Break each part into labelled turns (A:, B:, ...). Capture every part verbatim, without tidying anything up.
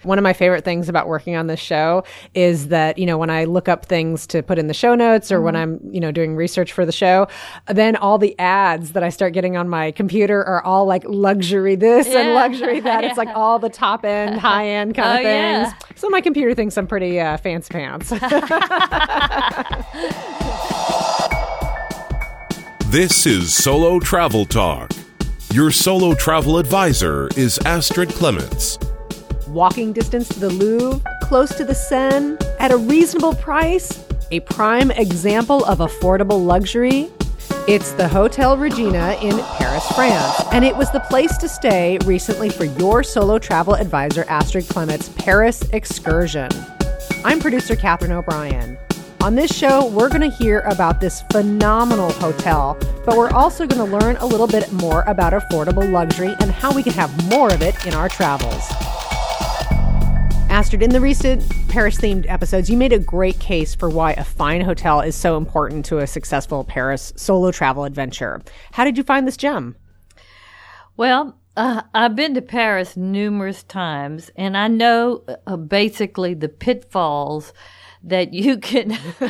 A: One of my favorite things about working on this show is that, you know, when I look up things to put in the show notes or mm-hmm. when I'm, you know, doing research for the show, then all the ads that I start getting on my computer are all like luxury this yeah. and luxury that. Yeah. It's like all the top end, high end kind
B: oh,
A: of things.
B: Yeah.
A: So my computer thinks I'm pretty uh, fancy pants.
C: This is Solo Travel Talk. Your solo travel advisor is Astrid Clements.
A: Walking distance to the Louvre, close to the Seine, at a reasonable price, a prime example of affordable luxury. It's the Hotel Regina in Paris, France, and it was the place to stay recently for your solo travel advisor, Astrid Clements' Paris excursion. I'm producer Catherine O'Brien. On this show, we're going to hear about this phenomenal hotel, but we're also going to learn a little bit more about affordable luxury and how we can have more of it in our travels. Astrid, in the recent Paris-themed episodes, you made a great case for why a fine hotel is so important to a successful Paris solo travel adventure. How did you find this gem?
B: Well, uh, I've been to Paris numerous times, and I know uh, basically the pitfalls that you can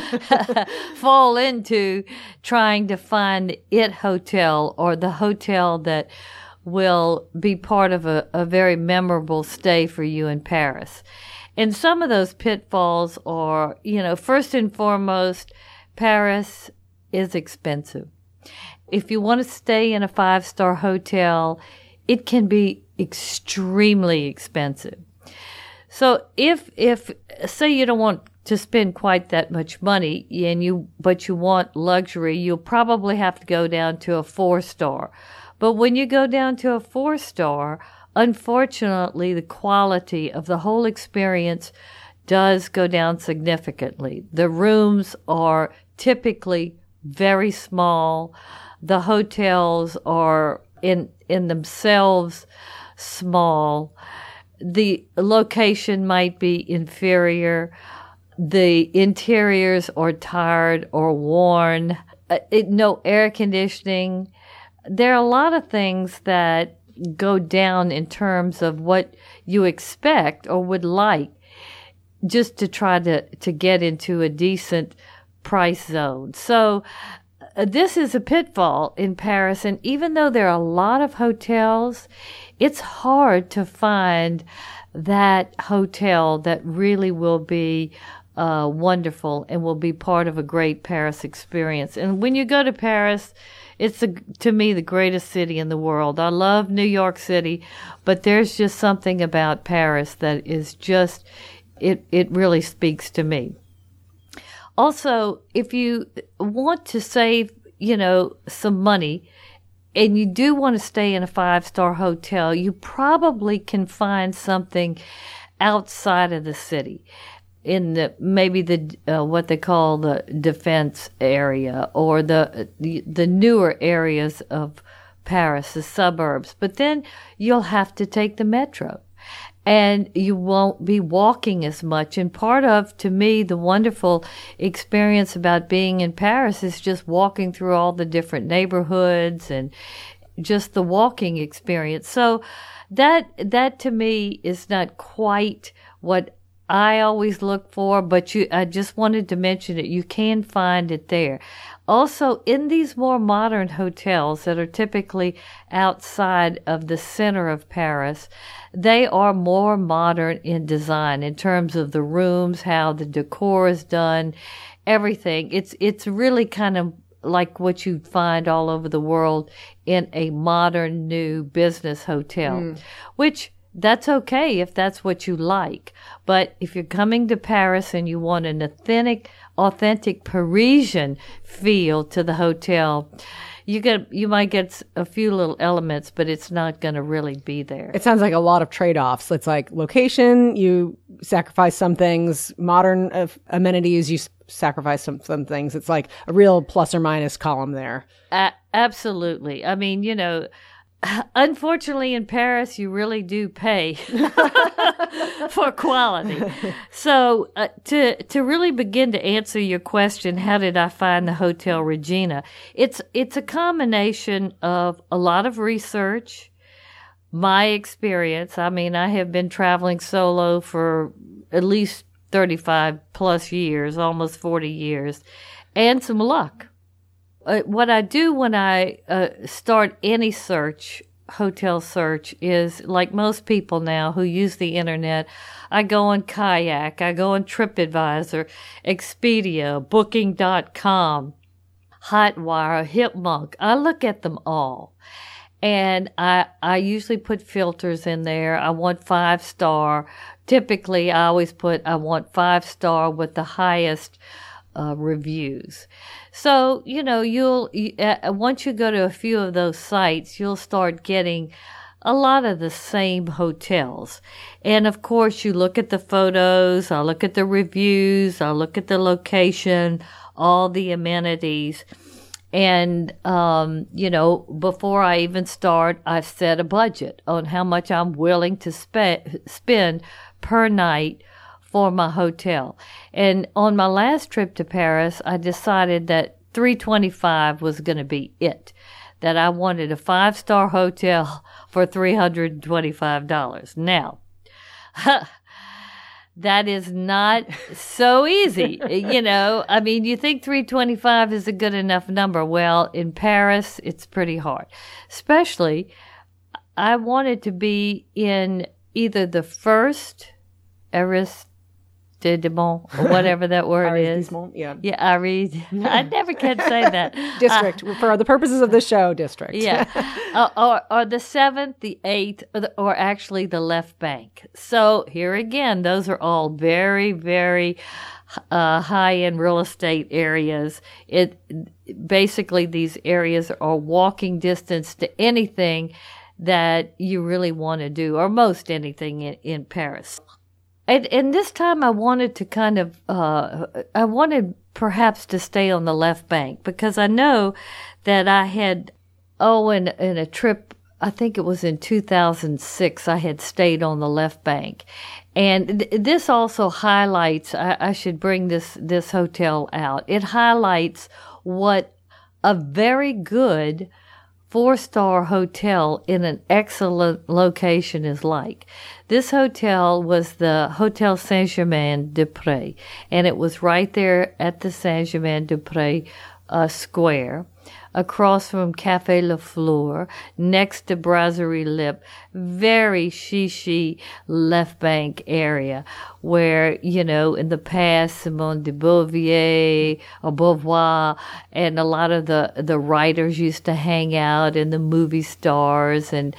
B: fall into trying to find the it hotel or the hotel that will be part of a, a very memorable stay for you in Paris. And some of those pitfalls are, you know, first and foremost, Paris is expensive. If you want to stay in a five-star hotel, it can be extremely expensive. So if, if, say you don't want to spend quite that much money and you, but you want luxury, you'll probably have to go down to a four-star. But when you go down to a four-star, unfortunately, the quality of the whole experience does go down significantly. The rooms are typically very small. The hotels are in in themselves small. The location might be inferior. The interiors are tired or worn. Uh, it, no air conditioning. There are a lot of things that go down in terms of what you expect or would like just to try to, to get into a decent price zone. So uh, this is a pitfall in Paris. And even though there are a lot of hotels, it's hard to find that hotel that really will be uh, wonderful and will be part of a great Paris experience. And when you go to Paris, it's, a, to me, the greatest city in the world. I love New York City, but there's just something about Paris that is just, it, it really speaks to me. Also, if you want to save, you know, some money, and you do want to stay in a five-star hotel, you probably can find something outside of the city. In the maybe the uh, what they call the defense area or the, the the newer areas of Paris, the suburbs. But then you'll have to take the metro, and you won't be walking as much. And part of, to me, the wonderful experience about being in Paris is just walking through all the different neighborhoods and just the walking experience. So that that to me is not quite what I always look for, but you, I just wanted to mention it. You can find it there. Also, in these more modern hotels that are typically outside of the center of Paris, they are more modern in design in terms of the rooms, how the decor is done, everything. It's, it's really kind of like what you'd find all over the world in a modern new business hotel, mm. which that's okay if that's what you like. But if you're coming to Paris and you want an authentic, authentic Parisian feel to the hotel, you get you might get a few little elements, but it's not going to really be there.
A: It sounds like a lot of trade-offs. It's like location, you sacrifice some things. Modern uh, amenities, you s- sacrifice some, some things. It's like a real plus or minus column there.
B: Uh, absolutely. I mean, you know, unfortunately, in Paris, you really do pay for quality. So uh, to to really begin to answer your question, how did I find the Hotel Regina? It's it's a combination of a lot of research, my experience, I mean, I have been traveling solo for at least thirty-five plus years, almost forty years, and some luck. Uh, what I do when I uh, start any search, hotel search, is like most people now who use the internet, I go on Kayak, I go on TripAdvisor, Expedia, Booking dot com, Hotwire, Hipmunk. I look at them all. And I I usually put filters in there. I want five star. Typically, I always put I want five star with the highest uh, reviews. So, you know, you'll uh, once you go to a few of those sites, you'll start getting a lot of the same hotels. And of course, you look at the photos, I'll look at the reviews, I'll look at the location, all the amenities. And, um, you know, before I even start, I've set a budget on how much I'm willing to spe- spend per night for my hotel. And on my last trip to Paris, I decided that three hundred twenty-five dollars was going to be it, that I wanted a five-star hotel for three hundred twenty-five dollars. Now, that is not so easy. You know, I mean, you think three hundred twenty-five is a good enough number. Well, in Paris, it's pretty hard. Especially, I wanted to be in either the first arrest or whatever that word is.
A: Yeah.
B: Yeah, I read. I never can say that.
A: District. Uh, For the purposes of the show, district.
B: Yeah. uh, or, or the seventh, the eighth, or, the, or actually the left bank. So here again, those are all very, very uh, high-end real estate areas. It basically, these areas are walking distance to anything that you really want to do, or most anything in, in Paris. And, and this time I wanted to kind of, uh, I wanted perhaps to stay on the left bank because I know that I had, oh, in, in a trip, I think it was in two thousand six, I had stayed on the left bank. And th- this also highlights, I, I should bring this, this hotel out. It highlights what a very good four-star hotel in an excellent location is like. This hotel was the Hotel Saint-Germain-des-Prés, and it was right there at the Saint-Germain-des-Prés uh, square, across from Café Le Fleur, next to Brasserie Lip, very chic left bank area where, you know, in the past, Simone de Beauvoir or Beauvoir and a lot of the, the writers used to hang out and the movie stars. And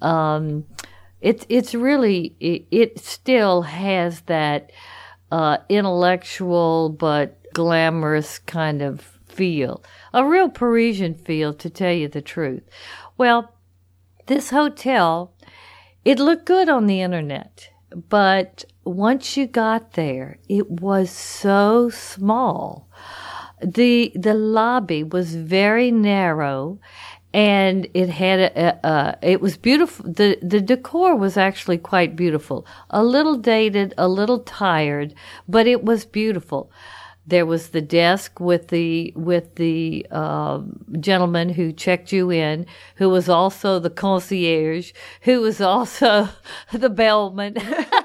B: um, it's it's really, it, it still has that uh, intellectual but glamorous kind of feel. A real Parisian feel, to tell you the truth. Well, this hotel, it looked good on the internet, but once you got there, it was so small. The the lobby was very narrow, and it had a, a, a it was beautiful. The the decor was actually quite beautiful. A little dated, a little tired, but it was beautiful. There was the desk with the with the uh, gentleman who checked you in, who was also the concierge, who was also the bellman.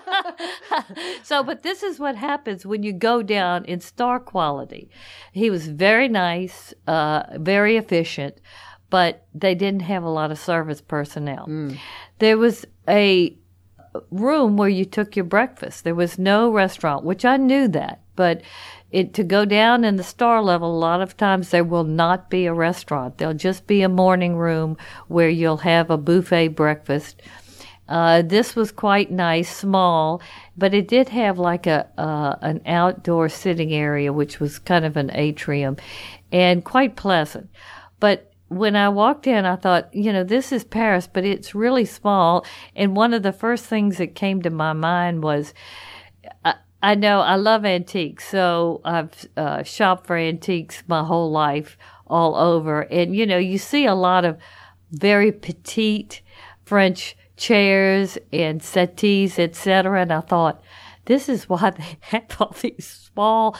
B: So, but this is what happens when you go down in star quality. He was very nice, uh, very efficient, but they didn't have a lot of service personnel. Mm. There was a room where you took your breakfast. There was no restaurant, which I knew that, but It, to go down in the star level, a lot of times there will not be a restaurant. There'll just be a morning room where you'll have a buffet breakfast. Uh, this was quite nice, small, but it did have like a uh, an outdoor sitting area, which was kind of an atrium, and quite pleasant. But when I walked in, I thought, you know, this is Paris, but it's really small. And one of the first things that came to my mind was, I, I know I love antiques, so I've uh, shopped for antiques my whole life all over. And, you know, you see a lot of very petite French chairs and settees, et cetera. And I thought, this is why they have all these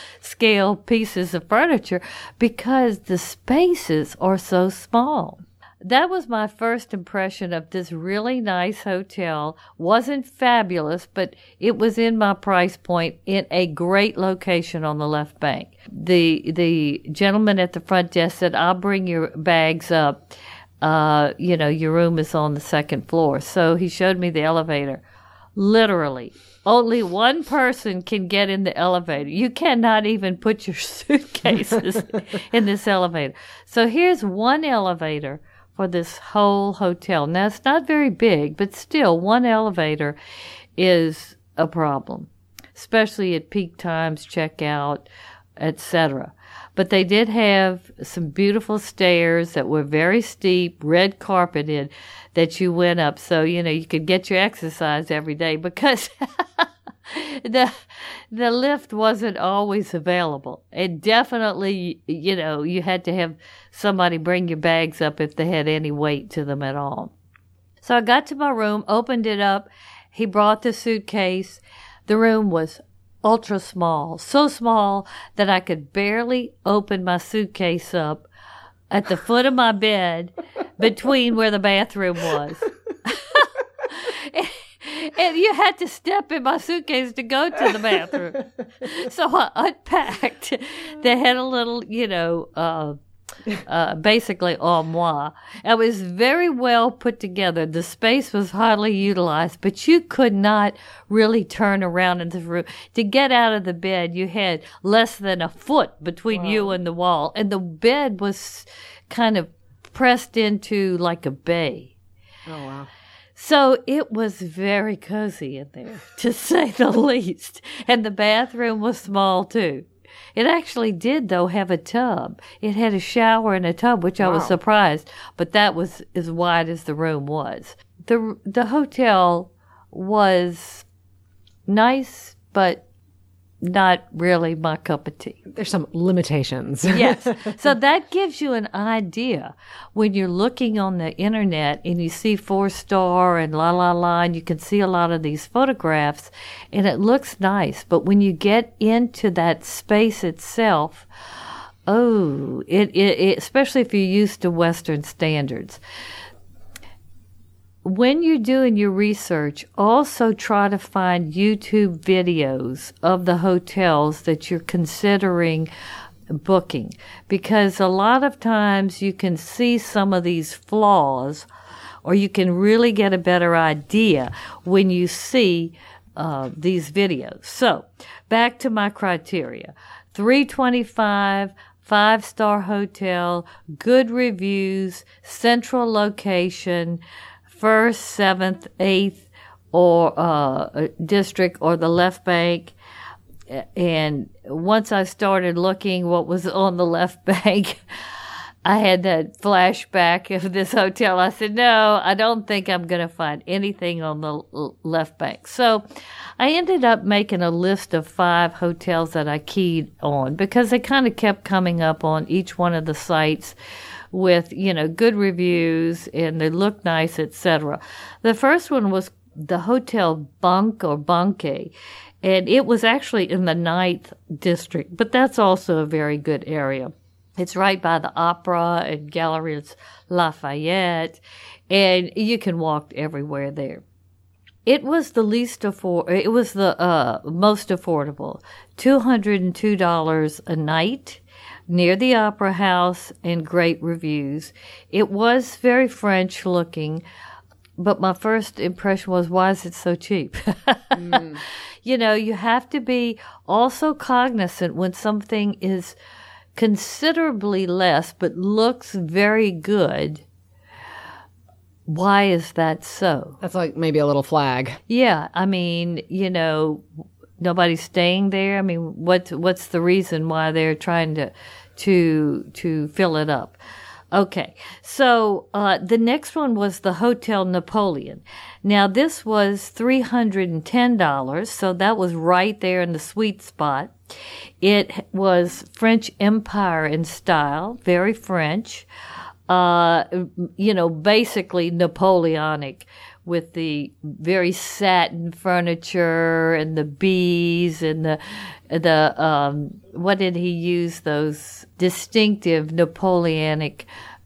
B: small-scale pieces of furniture, because the spaces are so small. that was my first impression of this really nice hotel. Wasn't fabulous, but it was in my price point in a great location on the left bank. The the gentleman at the front desk said, I'll bring your bags up. Uh, you know, your room is on the second floor. So he showed me the elevator. Literally, only one person can get in the elevator. You cannot even put your suitcases in this elevator. So here's one elevator for this whole hotel. Now, it's not very big, but still, one elevator is a problem, especially at peak times, checkout, et cetera. But they did have some beautiful stairs that were very steep, red carpeted, that you went up. So, you know, you could get your exercise every day because the the lift wasn't always available. And definitely, you know, you had to have somebody bring your bags up if they had any weight to them at all. So I got to my room, opened it up. He brought the suitcase. The room was ultra small, so small that I could barely open my suitcase up at the foot of my bed between where the bathroom was. And you had to step in my suitcase to go to the bathroom. So I unpacked. They had a little, you know, uh, uh, basically armoire. It was very well put together. The space was hardly utilized, but you could not really turn around in the room. To get out of the bed, you had less than a foot between wow. you and the wall. And the bed was kind of pressed into like a bay.
A: Oh, wow.
B: So it was very cozy in there, to say the least. And the bathroom was small, too. It actually did, though, have a tub. It had a shower and a tub, which wow. I was surprised, but that was as wide as the room was. The The hotel was nice, but not really my cup of tea.
A: There's some limitations.
B: Yes. So that gives you an idea when you're looking on the internet and you see four star and la la la, and you can see a lot of these photographs and it looks nice. But when you get into that space itself, oh, it, it, it especially if you're used to Western standards. When you're doing your research, also try to find YouTube videos of the hotels that you're considering booking, because a lot of times you can see some of these flaws, or you can really get a better idea when you see uh, these videos. So, back to my criteria. three twenty-five, five-star hotel, good reviews, central location, First, Seventh, Eighth, or uh, District, or the left bank. And once I started looking what was on the left bank, I had that flashback of this hotel. I said, no, I don't think I'm going to find anything on the left bank. So I ended up making a list of five hotels that I keyed on because they kind of kept coming up on each one of the sites with, you know, good reviews and they look nice, et cetera. The first one was the Hotel Bunk or Bunke, and it was actually in the ninth district, but that's also a very good area. It's right by the Opera and Galeries Lafayette, and you can walk everywhere there. It was the least afford. It was the uh, most affordable, two hundred two dollars a night, near the Opera House, and great reviews. It was very French looking, but my first impression was, why is it so cheap? mm. You know, you have to be also cognizant when something is considerably less but looks very good. Why is that so?
A: That's like maybe a little flag.
B: Yeah, I mean, you know, nobody's staying there. I mean, what what's the reason why they're trying to to to fill it up? Okay, so uh, the next one was the Hotel Napoleon. Now, this was three hundred ten dollars, so that was right there in the sweet spot. It was French Empire in style, very French, uh, you know, basically Napoleonic, with the very satin furniture and the bees and the the um what did he use, those distinctive Napoleonic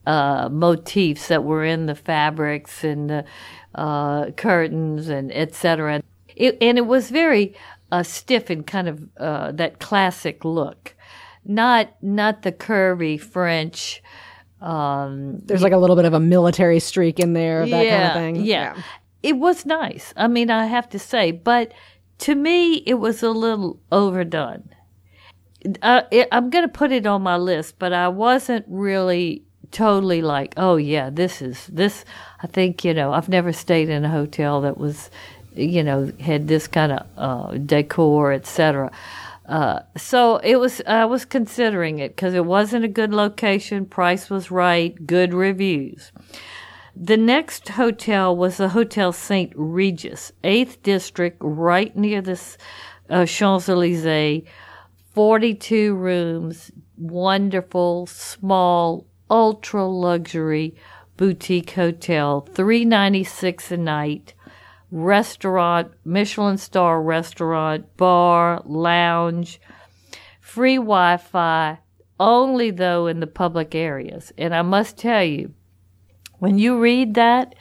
B: uh, motifs that were in the fabrics and the uh, curtains and et cetera. It, and it was very uh, stiff and kind of uh, that classic look, not not the curvy French. Um,
A: There's like a little bit of a military streak in there, that
B: yeah,
A: kind of thing.
B: Yeah. yeah, it was nice. I mean, I have to say, but to me, it was a little overdone. Uh, it, I'm going to put it on my list, but I wasn't really totally like, oh yeah, this is this. I think, you know, I've never stayed in a hotel that was, you know, had this kind of uh, decor, et cetera. Uh, so it was, I was considering it because it wasn't a good location, price was right, good reviews. The next hotel was the Hotel Saint Regis, eighth District, right near the uh, Champs-Élysées, forty-two rooms, wonderful, small, ultra-luxury boutique hotel, three hundred ninety-six dollars a night. Restaurant, Michelin star restaurant, bar, lounge, free Wi-Fi, only though in the public areas. And I must tell you, when you read that,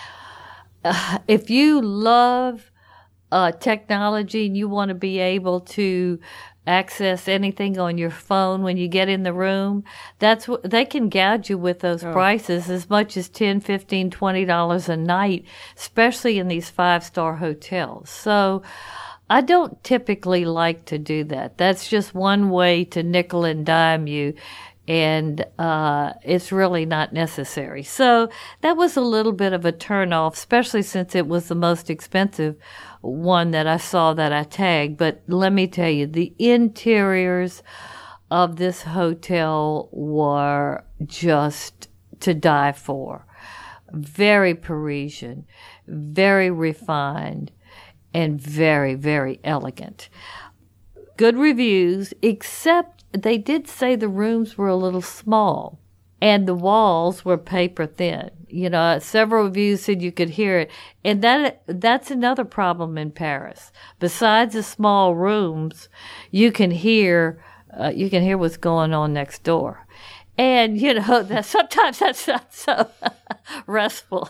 B: uh, if you love uh, technology and you want to be able to access anything on your phone when you get in the room, that's what they can gouge you with those oh. prices as much as ten, fifteen, twenty dollars a night, especially in these five-star hotels. So I don't typically like to do that. That's just one way to nickel and dime you, and uh it's really not necessary. So that was a little bit of a turnoff, especially since it was the most expensive one that I saw that I tagged. But let me tell you, the interiors of this hotel were just to die for. Very Parisian, very refined, and very, very elegant. Good reviews, except they did say the rooms were a little small and the walls were paper thin. You know, several reviews said you could hear it. And that that's another problem in Paris. Besides the small rooms, you can hear uh, you can hear what's going on next door. And, you know, that sometimes that's not so restful.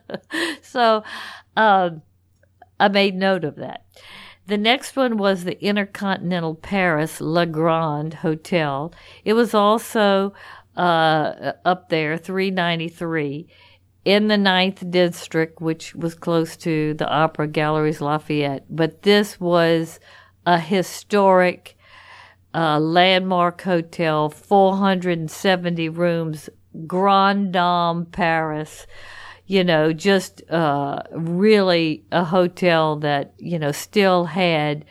B: So um, I made note of that. The next one was the Intercontinental Paris Le Grand Hotel. It was also uh, up there, three hundred ninety-three dollars, in the ninth District, which was close to the Opera Galleries Lafayette. But this was a historic uh, landmark hotel, four hundred seventy rooms, Grand Dame Paris. You know, just uh, really a hotel that, you know, still had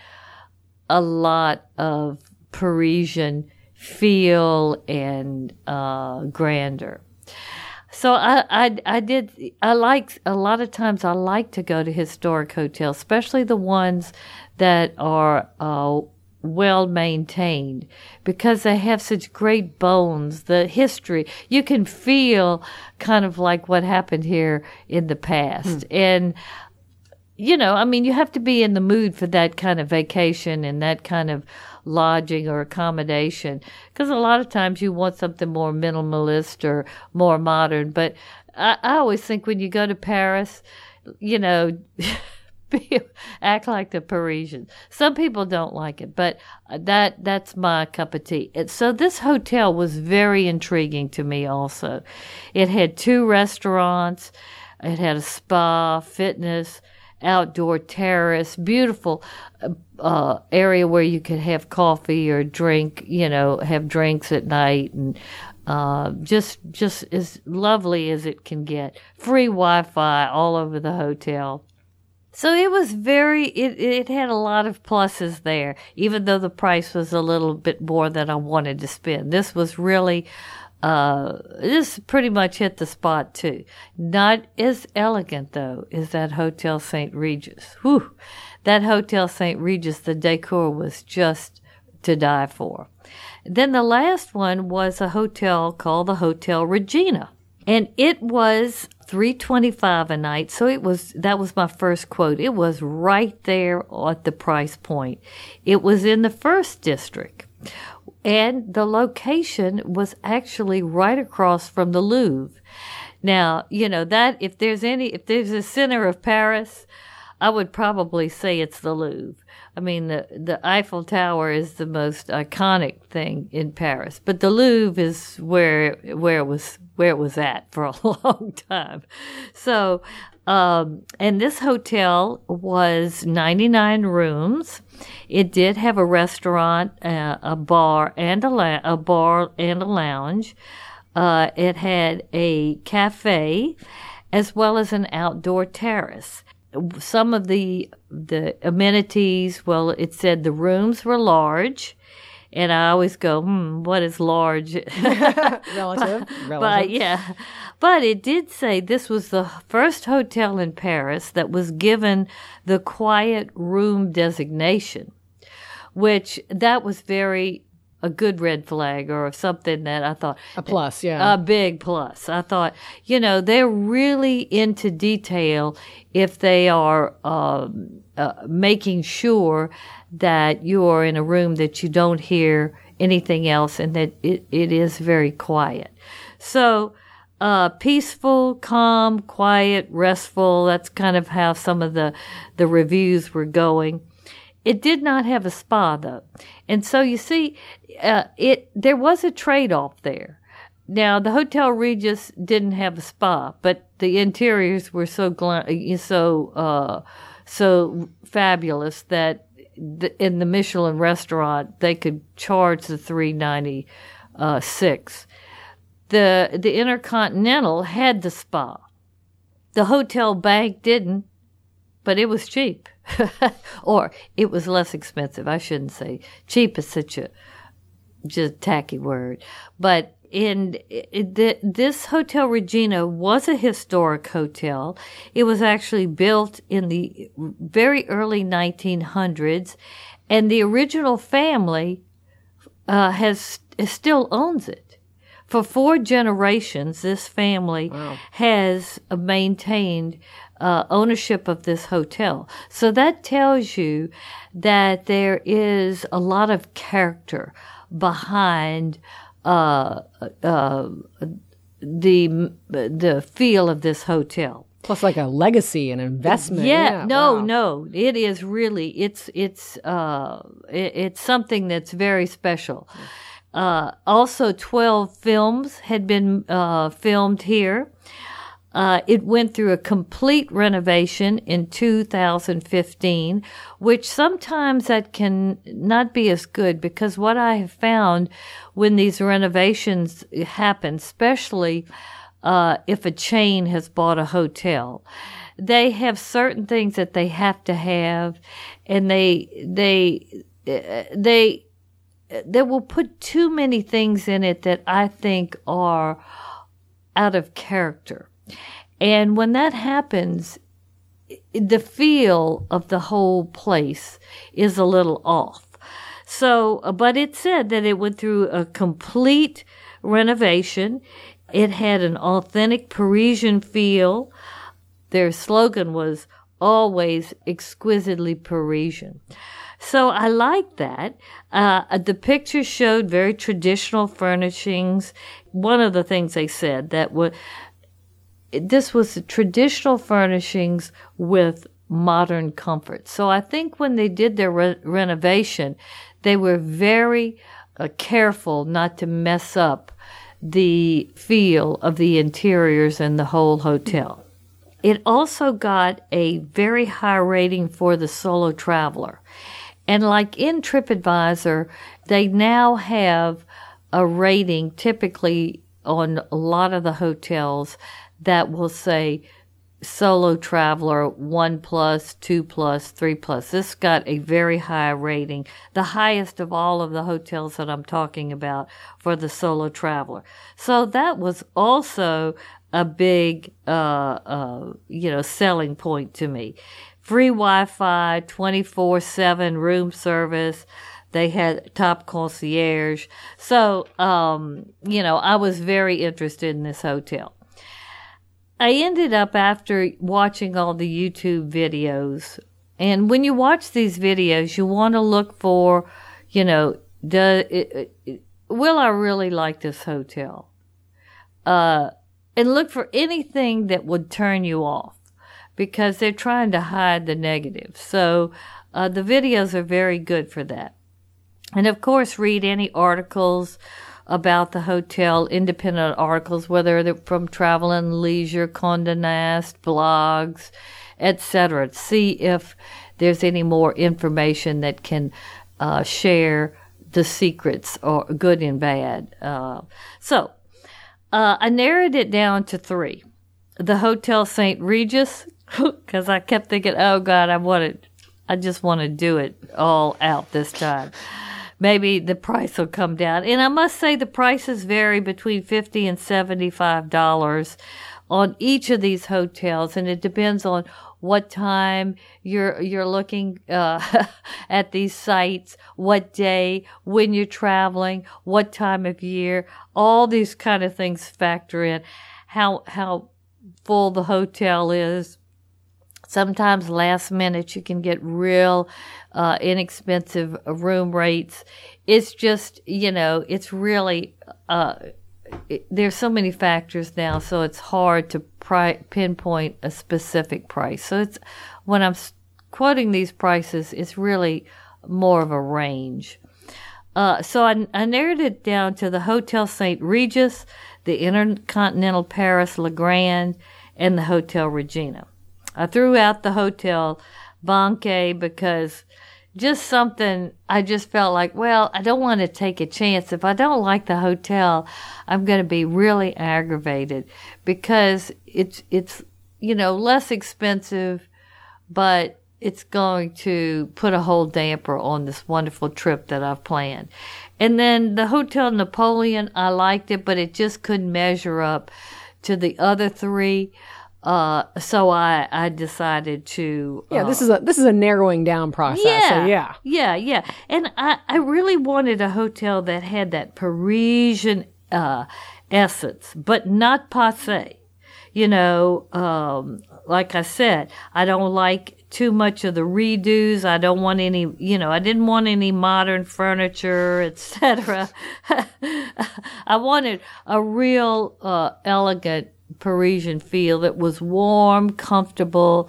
B: a lot of Parisian feel and uh, grandeur. So I, I, I did, I like, a lot of times I like to go to historic hotels, especially the ones that are uh, well maintained, because they have such great bones, the history. You can feel kind of like what happened here in the past. Hmm. And, you know, I mean, you have to be in the mood for that kind of vacation and that kind of lodging or accommodation, because a lot of times you want something more minimalist or more modern. But I, I always think when you go to Paris, you know, be, act like the Parisians. Some people don't like it, but that that's my cup of tea. And so this hotel was very intriguing to me also. It had two restaurants. It had a spa, fitness, outdoor terrace, beautiful uh, area where you could have coffee or drink, you know, have drinks at night, and uh, just just as lovely as it can get. Free Wi-Fi all over the hotel. So it was very, it, it had a lot of pluses there, even though the price was a little bit more than I wanted to spend. This was really, uh, this pretty much hit the spot too. Not as elegant though as that Hotel Saint Regis. Whew. That Hotel Saint Regis, the decor was just to die for. Then the last one was a hotel called the Hotel Regina. And it was three hundred twenty-five dollars a night, so it was, that was my first quote. It was right there at the price point. It was in the first district, And the location was actually right across from the Louvre. Now, you know, that if there's any, if there's a center of Paris, I would probably say it's the Louvre. I mean, the, the Eiffel Tower is the most iconic thing in Paris, but the Louvre is where where it was where it was at for a long time. So, um, and this hotel was ninety-nine rooms. It did have a restaurant, uh, a bar, and a la- a bar and a lounge. Uh, it had a cafe, as well as an outdoor terrace. Some of the the amenities, well, it said the rooms were large, and I always go, hmm, what is large?
A: Relative.
B: but,
A: Relative.
B: But yeah, but it did say this was the first hotel in Paris that was given the quiet room designation, which that was very a good red flag, or something that I thought
A: a plus, yeah,
B: a big plus. I thought, you know, they're really into detail if they are um, uh, making sure that you are in a room that you don't hear anything else, and that it, it is very quiet. So uh, peaceful, calm, quiet, restful. That's kind of how some of the the reviews were going. It did not have a spa, though. And so you see, uh, it there was a trade-off there. Now, the Hotel Regis didn't have a spa, but the interiors were so gla- so uh, so fabulous that the, in the Michelin restaurant, they could charge the three ninety-six. The the Intercontinental had the spa. The Hotel Bank didn't, but it was cheap. Or it was less expensive. I shouldn't say cheap is such a just tacky word. But in it, the, this Hotel Regina was a historic hotel. It was actually built in the very early nineteen hundreds, and the original family uh, has still owns it. For four generations, this family wow. has maintained uh, ownership of this hotel. So that tells you that there is a lot of character behind uh, uh, the the feel of this hotel.
A: Plus, like a legacy and investment.
B: Yeah,
A: yeah
B: no,
A: wow.
B: no, it is really it's it's uh, it, it's something that's very special. Uh, also, twelve films had been uh, filmed here. Uh, it went through a complete renovation in two thousand fifteen, which sometimes that can not be as good, because what I have found when these renovations happen, especially uh, if a chain has bought a hotel, they have certain things that they have to have, and they they they they will put too many things in it that I think are out of character. And when that happens, the feel of the whole place is a little off. So, but it said that it went through a complete renovation. It had an authentic Parisian feel. Their slogan was always exquisitely Parisian. So I like that. Uh, the pictures showed very traditional furnishings. One of the things they said that was, this was traditional furnishings with modern comfort. So I think when they did their re- renovation, they were very uh, careful not to mess up the feel of the interiors and the whole hotel. It also got a very high rating for the solo traveler. And like in TripAdvisor, they now have a rating typically on a lot of the hotels that will say solo traveler one plus, two plus, three plus. This got a very high rating, the highest of all of the hotels that I'm talking about for the solo traveler. So that was also a big, uh, uh, you know, selling point to me. Free Wi-Fi, twenty-four seven room service. They had top concierge. So, um, you know, I was very interested in this hotel. I ended up, after watching all the YouTube videos, and when you watch these videos, you want to look for, you know, does it, it, will I really like this hotel? Uh, and look for anything that would turn you off, because they're trying to hide the negative. So uh, the videos are very good for that. And of course, read any articles about the hotel, independent articles, whether they're from Travel and Leisure, Condé Nast, blogs, et cetera. See if there's any more information that can uh, share the secrets, or good and bad. Uh, so uh, I narrowed it down to three. The Hotel Saint Regis, because I kept thinking, oh God, I wanted, I just want to do it all out this time. Maybe the price will come down. And I must say the prices vary between fifty dollars and seventy-five dollars on each of these hotels, and it depends on what time you're you're looking uh, at these sites, what day, when you're traveling, what time of year. All these kind of things factor in. How how full the hotel is. Sometimes last minute you can get real uh, inexpensive room rates. It's just, you know, it's really, uh, it, there's so many factors now, so it's hard to pri- pinpoint a specific price. So it's, when I'm quoting these prices, it's really more of a range. Uh, so I, I narrowed it down to the Hotel Saint Regis, the Intercontinental Paris Le Grand, and the Hotel Regina. I threw out the Hotel Banquet because just something, I just felt like, well, I don't want to take a chance. If I don't like the hotel, I'm going to be really aggravated, because it's, it's, you know, less expensive, but it's going to put a whole damper on this wonderful trip that I've planned. And then the Hotel Napoleon, I liked it, but it just couldn't measure up to the other three. Uh, so I, I decided to,
A: yeah,
B: uh,
A: this is a, this is a narrowing down process.
B: yeah,
A: So yeah.
B: yeah, yeah. And I, I really wanted a hotel that had that Parisian, uh, essence, but not passé. You know, um, like I said, I don't like too much of the redos. I don't want any, you know, I didn't want any modern furniture, et cetera. I wanted a real, uh, elegant Parisian feel that was warm, comfortable,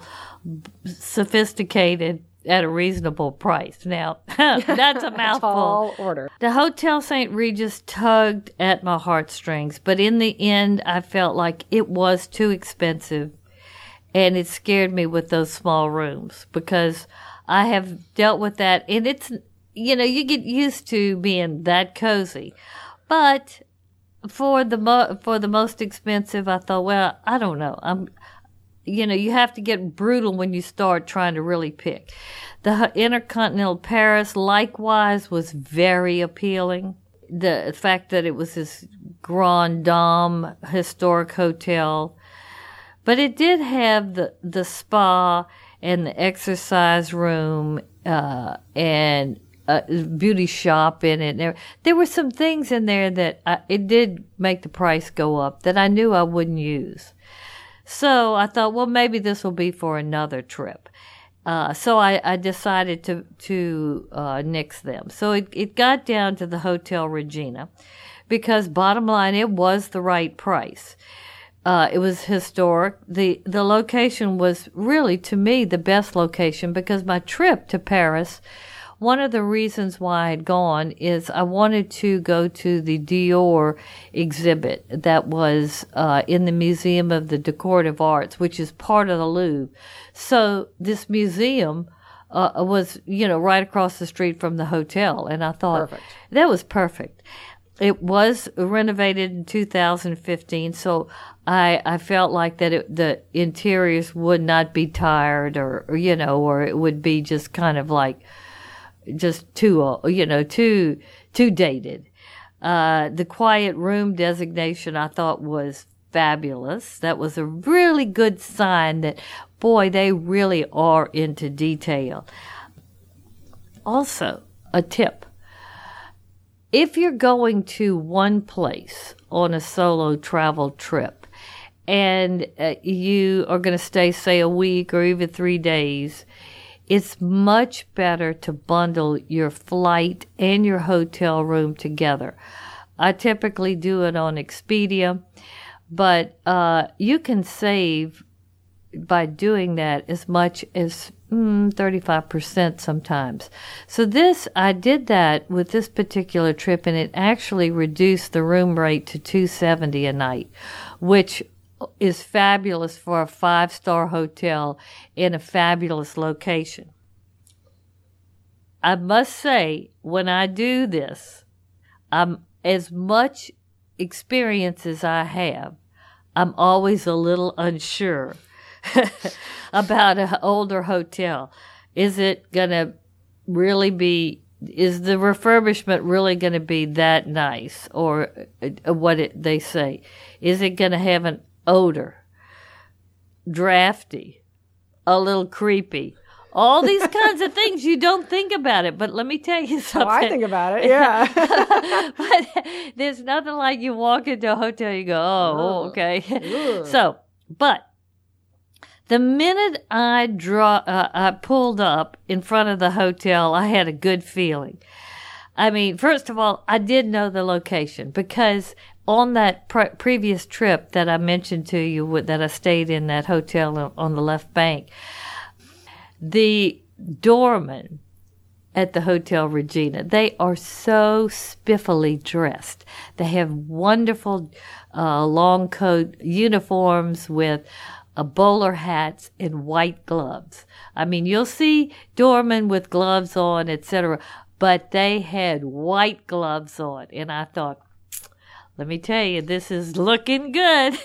B: sophisticated, at a reasonable price. Now, that's a mouthful.
A: Tall order.
B: The Hotel Saint Regis tugged at my heartstrings, but in the end, I felt like it was too expensive, and it scared me with those small rooms, because I have dealt with that, and it's, you know, you get used to being that cozy. But for the mo- for the most expensive, I thought, well, I don't know. I'm, you know, you have to get brutal when you start trying to really pick. The Intercontinental Paris, likewise, was very appealing. The fact that it was this Grand Dame historic hotel. But it did have the, the spa and the exercise room uh, and a beauty shop in it. There, there were some things in there that I, it did make the price go up that I knew I wouldn't use. So I thought, well, maybe this will be for another trip. Uh, so I, I decided to to uh, nix them. So it, it got down to the Hotel Regina, because bottom line, it was the right price. Uh, it was historic. The the location was really, to me, the best location, because my trip to Paris, one of the reasons why I had gone is I wanted to go to the Dior exhibit that was uh, in the Museum of the Decorative Arts, which is part of the Louvre. So this museum uh, was, you know, right across the street from the hotel, and I thought
A: Perfect.
B: That was perfect. It was renovated in two thousand fifteen, so I I felt like that it, the interiors would not be tired, or, or you know, or it would be just kind of like just too, you know, too, too dated. Uh, the quiet room designation I thought was fabulous. That was a really good sign that, boy, they really are into detail. Also, a tip. If you're going to one place on a solo travel trip and uh, you are going to stay, say, a week or even three days, it's much better to bundle your flight and your hotel room together. I typically do it on Expedia, but uh, you can save by doing that as much as mm, thirty-five percent sometimes. So this, I did that with this particular trip, and it actually reduced the room rate to two hundred seventy dollars a night, which is fabulous for a five-star hotel in a fabulous location. I must say, when I do this, I'm as much experience as I have, I'm always a little unsure about an older hotel. Is it going to really be, is the refurbishment really going to be that nice? Or uh, what it, they say, is it going to have an odor, drafty, a little creepy? All these kinds of things, you don't think about it. But let me tell you something.
A: Oh, I think about it, yeah.
B: But there's nothing like you walk into a hotel, you go, oh, oh okay. So, but the minute I draw, uh, I pulled up in front of the hotel, I had a good feeling. I mean, first of all, I did know the location because on that pre- previous trip that I mentioned to you, with, that I stayed in that hotel on the left bank, the doorman at the Hotel Regina, they are so spiffily dressed. They have wonderful uh, long coat uniforms with uh, bowler hats and white gloves. I mean, you'll see doormen with gloves on, et cetera, but they had white gloves on. And I thought, let me tell you, this is looking good.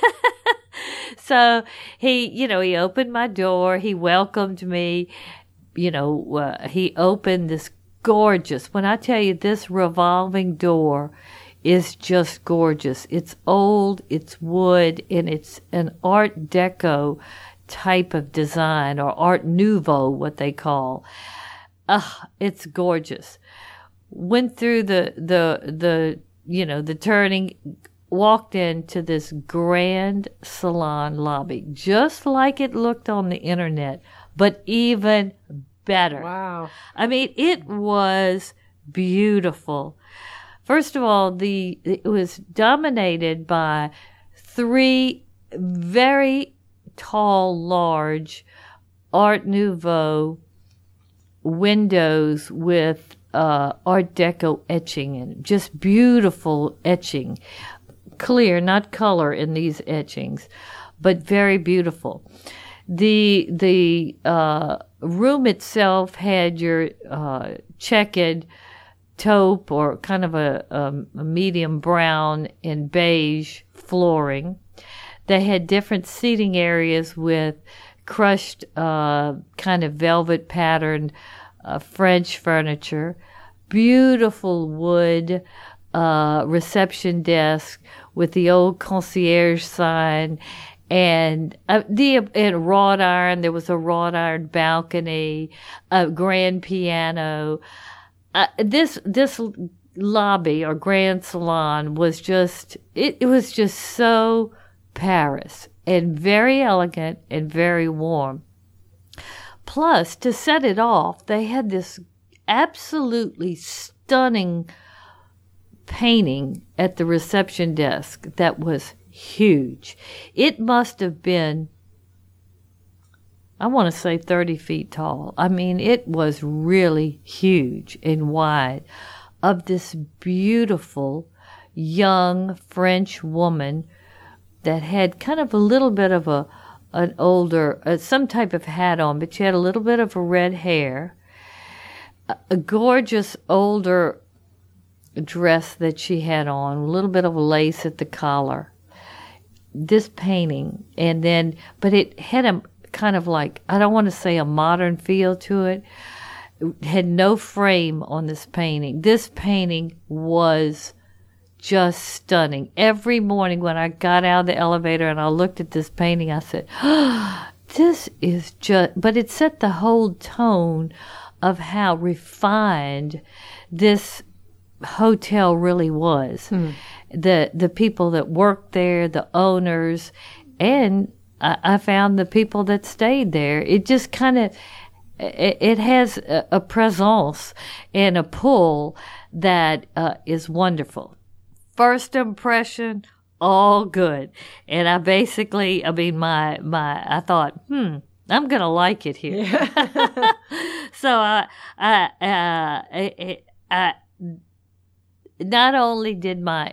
B: So he, you know, he opened my door. He welcomed me. You know, uh, he opened this gorgeous, when I tell you this revolving door is just gorgeous. It's old, it's wood, and it's an Art Deco type of design, or Art Nouveau, what they call. Ah, uh, it's gorgeous. Went through the, the, the, you know, the turning, walked into this grand salon lobby, just like it looked on the internet, but even better.
A: Wow.
B: I mean, it was beautiful. First of all, the it was dominated by three very tall, large Art Nouveau windows with uh, Art Deco etching and just beautiful etching. Clear, not color in these etchings, but very beautiful. The the uh, room itself had your uh, checkered taupe, or kind of a, a, a medium brown and beige flooring. They had different seating areas with crushed uh, kind of velvet patterned uh, French furniture, beautiful wood uh, reception desk with the old concierge sign, and uh, the and wrought iron. There was a wrought iron balcony, a grand piano. Uh, this this lobby or grand salon was just it, it was just so Paris, and very elegant and very warm. Plus, to set it off, they had this absolutely stunning painting at the reception desk that was huge. It must have been, I want to say thirty feet tall. I mean, it was really huge and wide, of this beautiful young French woman that had kind of a little bit of a an older, uh, some type of hat on, but she had a little bit of a red hair, a, a gorgeous older dress that she had on, a little bit of lace at the collar. This painting, and then, but it had a kind of like, I don't want to say a modern feel to it. It had no frame on this painting. This painting was just stunning. Every morning when I got out of the elevator and I looked at this painting, I said, oh, this is just, but it set the whole tone of how refined this hotel really was. Hmm. The the people that worked there, the owners, and I, I found the people that stayed there. It just kind of it, it has a, a presence and a pull that uh, is wonderful. First impression, all good. And I basically, I mean, my, my, I thought, hmm, I'm going to like it here. Yeah. So I, I, uh, I, I, not only did my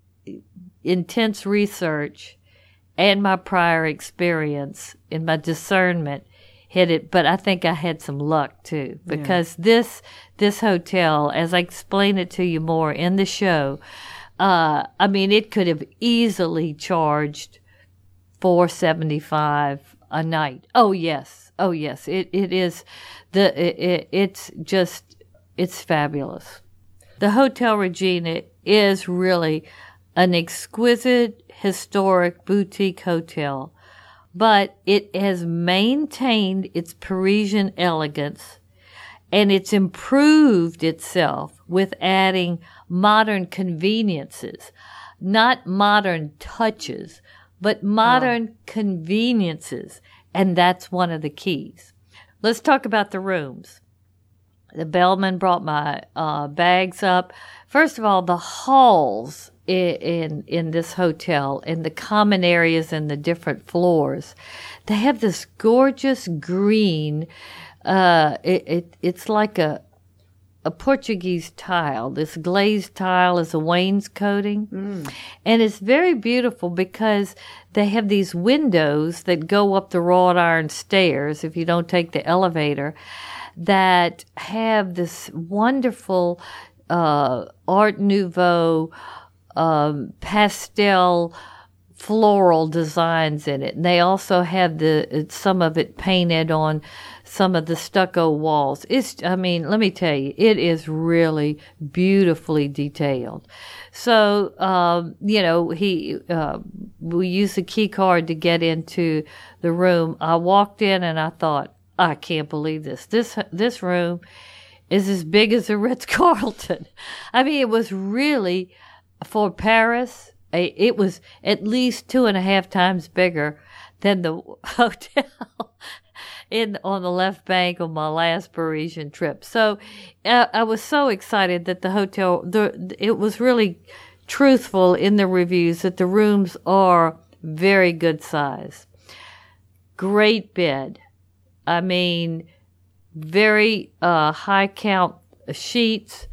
B: intense research and my prior experience and my discernment hit it, but I think I had some luck too, because yeah. this this hotel, as I explain it to you more in the show, uh, I mean, it could have easily charged four seventy-five a night. Oh yes, oh yes, it it is the it, it, it's just it's fabulous. The Hotel Regina is really an exquisite, historic boutique hotel, but it has maintained its Parisian elegance, and it's improved itself with adding modern conveniences, not modern touches, but modern oh. conveniences, and that's one of the keys. Let's talk about the rooms. The bellman brought my uh, bags up. First of all, the halls in, in in this hotel, in the common areas and the different floors, they have this gorgeous green. Uh, it, it it's like a a Portuguese tile. This glazed tile is a wainscoting, mm. and it's very beautiful because they have these windows that go up the wrought iron stairs if you don't take the elevator, that have this wonderful uh, Art Nouveau um, pastel floral designs in it. And they also have the some of it painted on some of the stucco walls. It's, I mean, let me tell you, it is really beautifully detailed. So, um, you know, he, uh, we used the key card to get into the room. I walked in and I thought, I can't believe this. This this room is as big as the Ritz-Carlton. I mean, it was really, for Paris, it was at least two and a half times bigger than the hotel in on the left bank on my last Parisian trip. So uh, I was so excited that the hotel, the, it was really truthful in the reviews that the rooms are very good size. Great bed. I mean, very uh, high count sheets,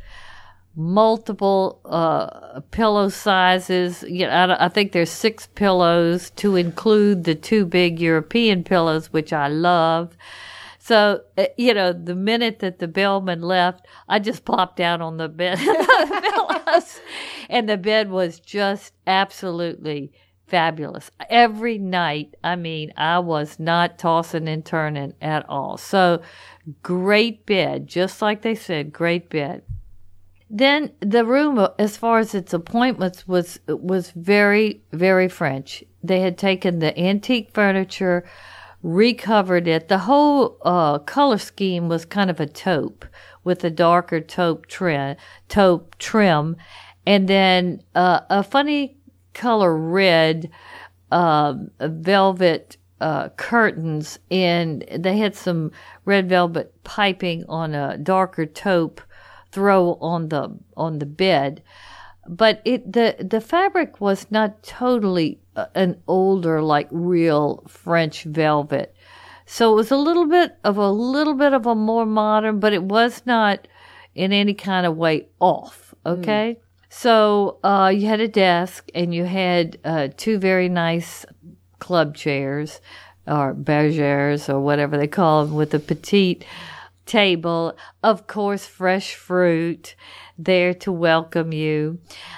B: multiple uh, pillow sizes. You know, I, I think there's six pillows to include the two big European pillows, which I love. So, uh, you know, the minute that the bellman left, I just plopped down on the bed, the pillows, and the bed was just absolutely fabulous. Every night, I mean, I was not tossing and turning at all. So, great bed, just like they said, great bed. Then the room, as far as its appointments, was was very, very French. They had taken the antique furniture, recovered it. The whole uh, color scheme was kind of a taupe with a darker taupe trim, taupe trim, and then uh, a funny color red uh, velvet uh, curtains, and they had some red velvet piping on a darker taupe throw on the on the bed. But it the the fabric was not totally an older, like real French velvet. So it was a little bit of a little bit of a more modern, but it was not in any kind of way off. Okay. Mm. So uh, you had a desk, and you had uh, two very nice club chairs, or bergères, or whatever they call them, with a petite table. Of course, fresh fruit there to welcome you.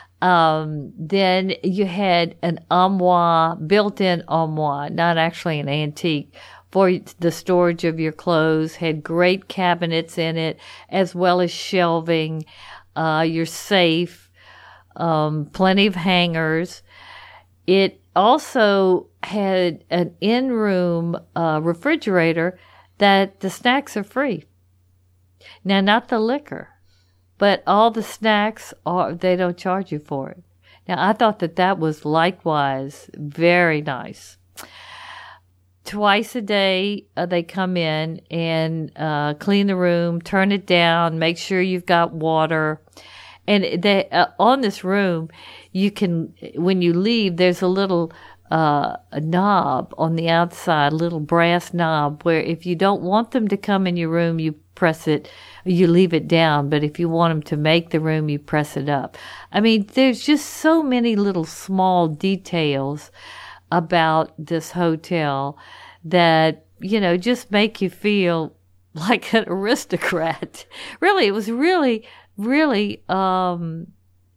B: Um, then you had an armoire, built-in armoire, not actually an antique, for the storage of your clothes. Had great cabinets in it, as well as shelving, uh, your safe. Um, plenty of hangers. It also had an in-room uh, refrigerator that the snacks are free. Now, not the liquor, but all the snacks are, they don't charge you for it. Now, I thought that that was likewise very nice. twice a day, uh, they come in and uh, clean the room, turn it down, make sure you've got water. And they, uh, on this room, you can, when you leave, there's a little uh, a knob on the outside, a little brass knob, where if you don't want them to come in your room, you press it, you leave it down. But if you want them to make the room, you press it up. I mean, there's just so many little small details about this hotel that, you know, just make you feel like an aristocrat. Really, it was really, really, um,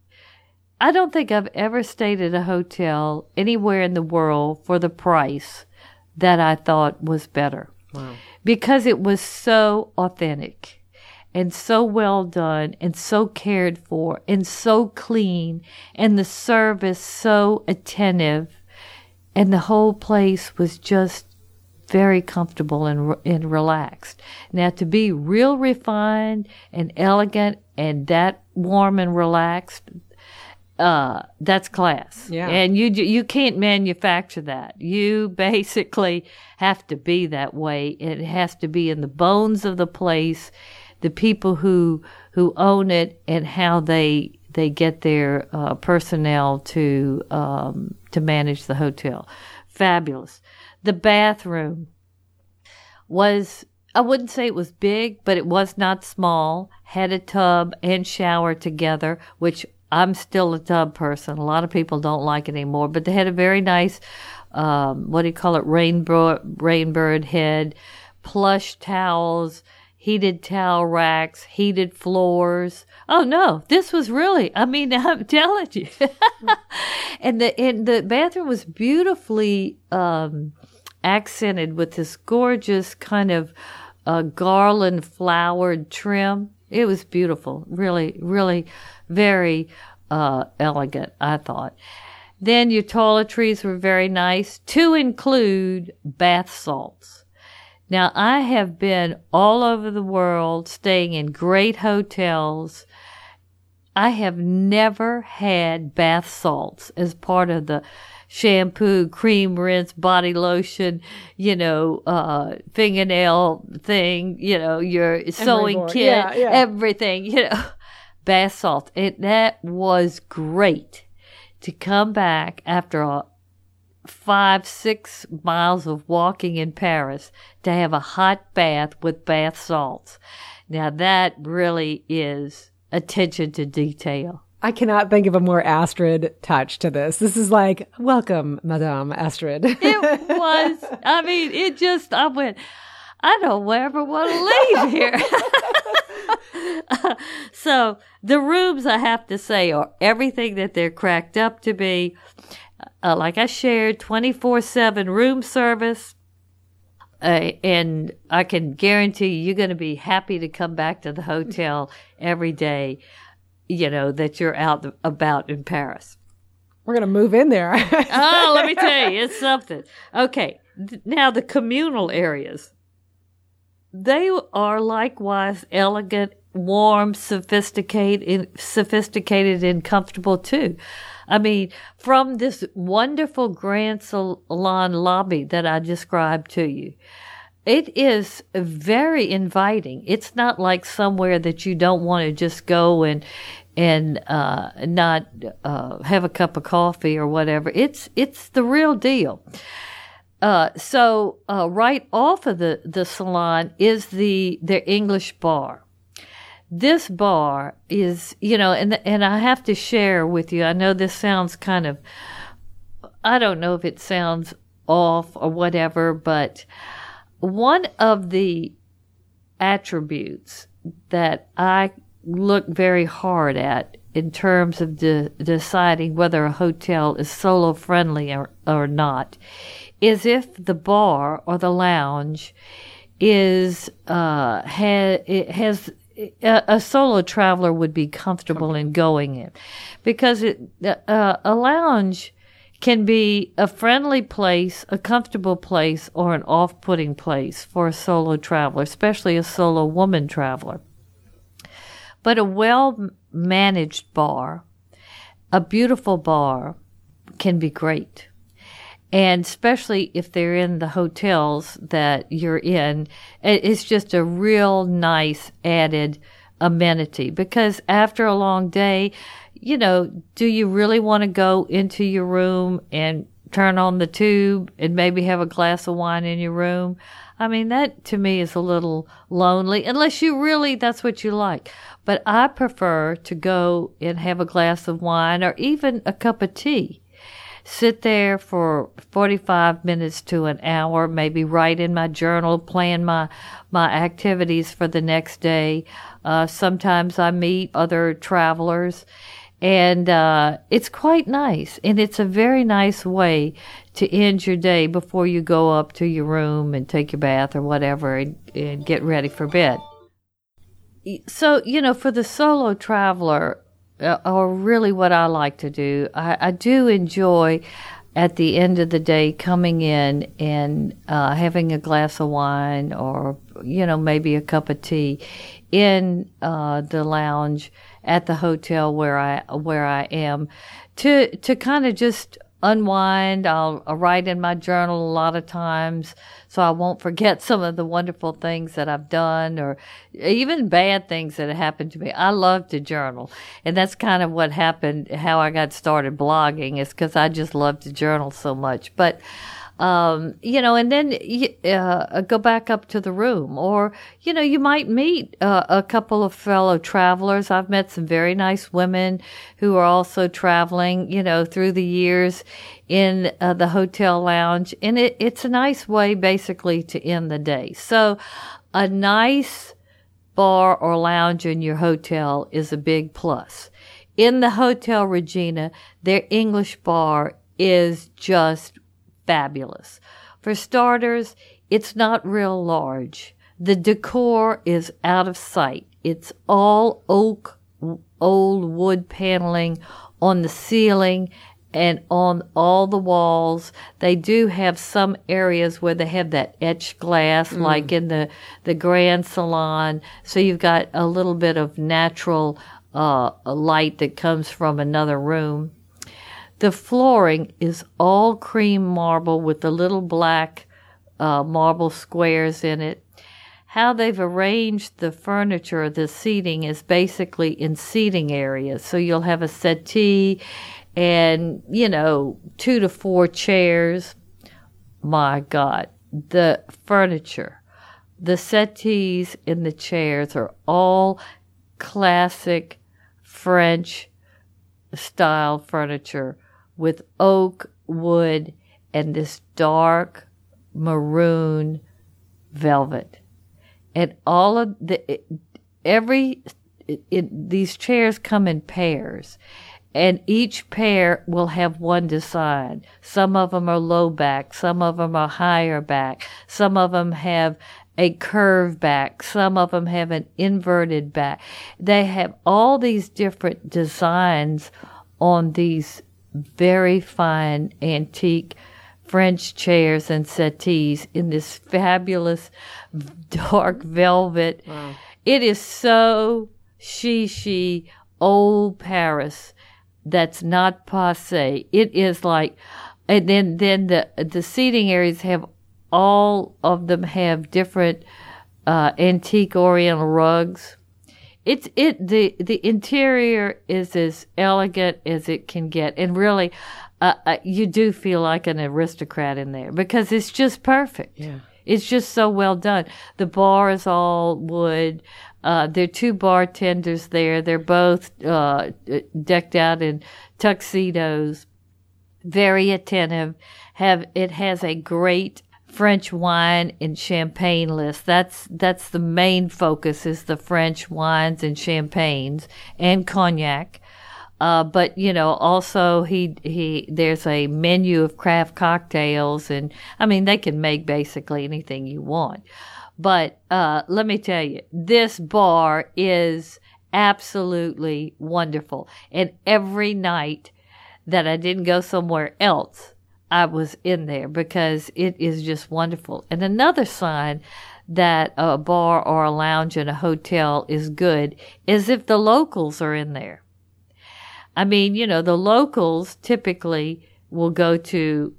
B: I don't think I've ever stayed at a hotel anywhere in the world for the price that I thought was better.
A: Wow.
B: Because it was so authentic and so well done and so cared for and so clean and the service so attentive, and the whole place was just very comfortable and and relaxed. Now, to be real refined and elegant and that warm and relaxed, uh, that's class.
A: Yeah.
B: And you you can't manufacture that. You basically have to be that way. It has to be in the bones of the place, the people who who own it, and how they they get their uh, personnel to um, to manage the hotel. Fabulous. The bathroom was, I wouldn't say it was big, but it was not small. Had a tub and shower together, which I'm still a tub person. A lot of people don't like it anymore, but they had a very nice, um, what do you call it, rainbow, rainbird head, plush towels, heated towel racks, heated floors. Oh no, this was really, I mean, I'm telling you. and the and the bathroom was beautifully um, accented with this gorgeous kind of uh, garland flowered trim. It was beautiful, really, really very uh, elegant, I thought. Then your toiletries were very nice, to include bath salts. Now, I have been all over the world staying in great hotels. I have never had bath salts as part of the shampoo, cream, rinse, body lotion, you know, uh, fingernail thing, you know, your sewing
A: board.
B: kit,
A: Yeah, yeah.
B: everything, you know, bath salt. And that was great to come back after a five, six miles of walking in Paris to have a hot bath with bath salts. Now that really is attention to detail.
A: I cannot think of a more Astrid touch to this. This is like, welcome, Madame Astrid.
B: It was, I mean, it just, I went, I don't ever want to leave here. uh, so the rooms, I have to say, are everything that they're cracked up to be. Uh, like I shared, twenty-four seven room service. Uh, and I can guarantee you, you're going to be happy to come back to the hotel every day, you know, that you're out about in Paris.
A: We're going to move in there.
B: Oh, let me tell you, it's something. Okay. Th- now, the communal areas, they are likewise elegant, warm, sophisticated, sophisticated and comfortable too. I mean, from this wonderful grand salon lobby that I described to you, it is very inviting. It's not like somewhere that you don't want to just go and and uh, not uh, have a cup of coffee or whatever. It's it's the real deal. Uh, so uh, right off of the, the salon is the their English bar. This bar is, you know, and and I have to share with you, I know this sounds kind of, I don't know if it sounds off or whatever, but one of the attributes that I look very hard at in terms of de- deciding whether a hotel is solo friendly or, or not is if the bar or the lounge is, uh, ha- it has, A, a solo traveler would be comfortable in going in, because it, uh, a lounge can be a friendly place, a comfortable place, or an off-putting place for a solo traveler, especially a solo woman traveler. But a well-managed bar, a beautiful bar, can be great. And especially if they're in the hotels that you're in, it's just a real nice added amenity. Because after a long day, you know, do you really want to go into your room and turn on the tube and maybe have a glass of wine in your room? I mean, that to me is a little lonely, unless you really, that's what you like. But I prefer to go and have a glass of wine or even a cup of tea. Sit there for forty-five minutes to an hour, maybe write in my journal, plan my, my activities for the next day. Uh, sometimes I meet other travelers, and uh, it's quite nice. And it's a very nice way to end your day before you go up to your room and take your bath or whatever and, and get ready for bed. So, you know, for the solo traveler, uh, or really what I like to do, I, I do enjoy at the end of the day coming in and uh, having a glass of wine or, you know, maybe a cup of tea in uh, the lounge at the hotel where I where I am to to kind of just unwind. I'll, I'll write in my journal a lot of times so I won't forget some of the wonderful things that I've done or even bad things that have happened to me. I love to journal, and that's kind of what happened, how I got started blogging, is because I just love to journal so much. But Um, you know, and then uh, go back up to the room, or, you know, you might meet uh, a couple of fellow travelers. I've met some very nice women who are also traveling, you know, through the years in uh, the hotel lounge. And it, it's a nice way basically to end the day. So a nice bar or lounge in your hotel is a big plus. In the Hotel Regina, their English bar is just fabulous. For starters, it's not real large. The decor is out of sight. It's all oak, old wood paneling on the ceiling and on all the walls. They do have some areas where they have that etched glass, mm. like in the, the Grand Salon. So you've got a little bit of natural uh, light that comes from another room. The flooring is all cream marble with the little black uh, marble squares in it. How they've arranged the furniture, the seating, is basically in seating areas. So you'll have a settee and, you know, two to four chairs. My God, the furniture, the settees and the chairs are all classic French style furniture with oak, wood, and this dark maroon velvet. And all of the, every, it, it, these chairs come in pairs. And each pair will have one design. Some of them are low back. Some of them are higher back. Some of them have a curved back. Some of them have an inverted back. They have all these different designs on these very fine antique French chairs and settees in this fabulous dark velvet. Wow. It is so chic, old Paris that's not passé. It is like, and then, then the, the seating areas have, all of them have different uh, antique oriental rugs. It's it the the interior is as elegant as it can get, and really, uh, uh, you do feel like an aristocrat in there because it's just perfect.
A: Yeah,
B: it's just so well done. The bar is all wood. Uh, there are two bartenders there. They're both uh, decked out in tuxedos, very attentive. Have it has a great French wine and champagne list. That's that's the main focus, is the French wines and champagnes and cognac. Uh, but you know, also he he there's a menu of craft cocktails, and I mean they can make basically anything you want. But uh, let me tell you, this bar is absolutely wonderful. And every night that I didn't go somewhere else, I was in there because it is just wonderful. And another sign that a bar or a lounge in a hotel is good is if the locals are in there. I mean, you know, the locals typically will go to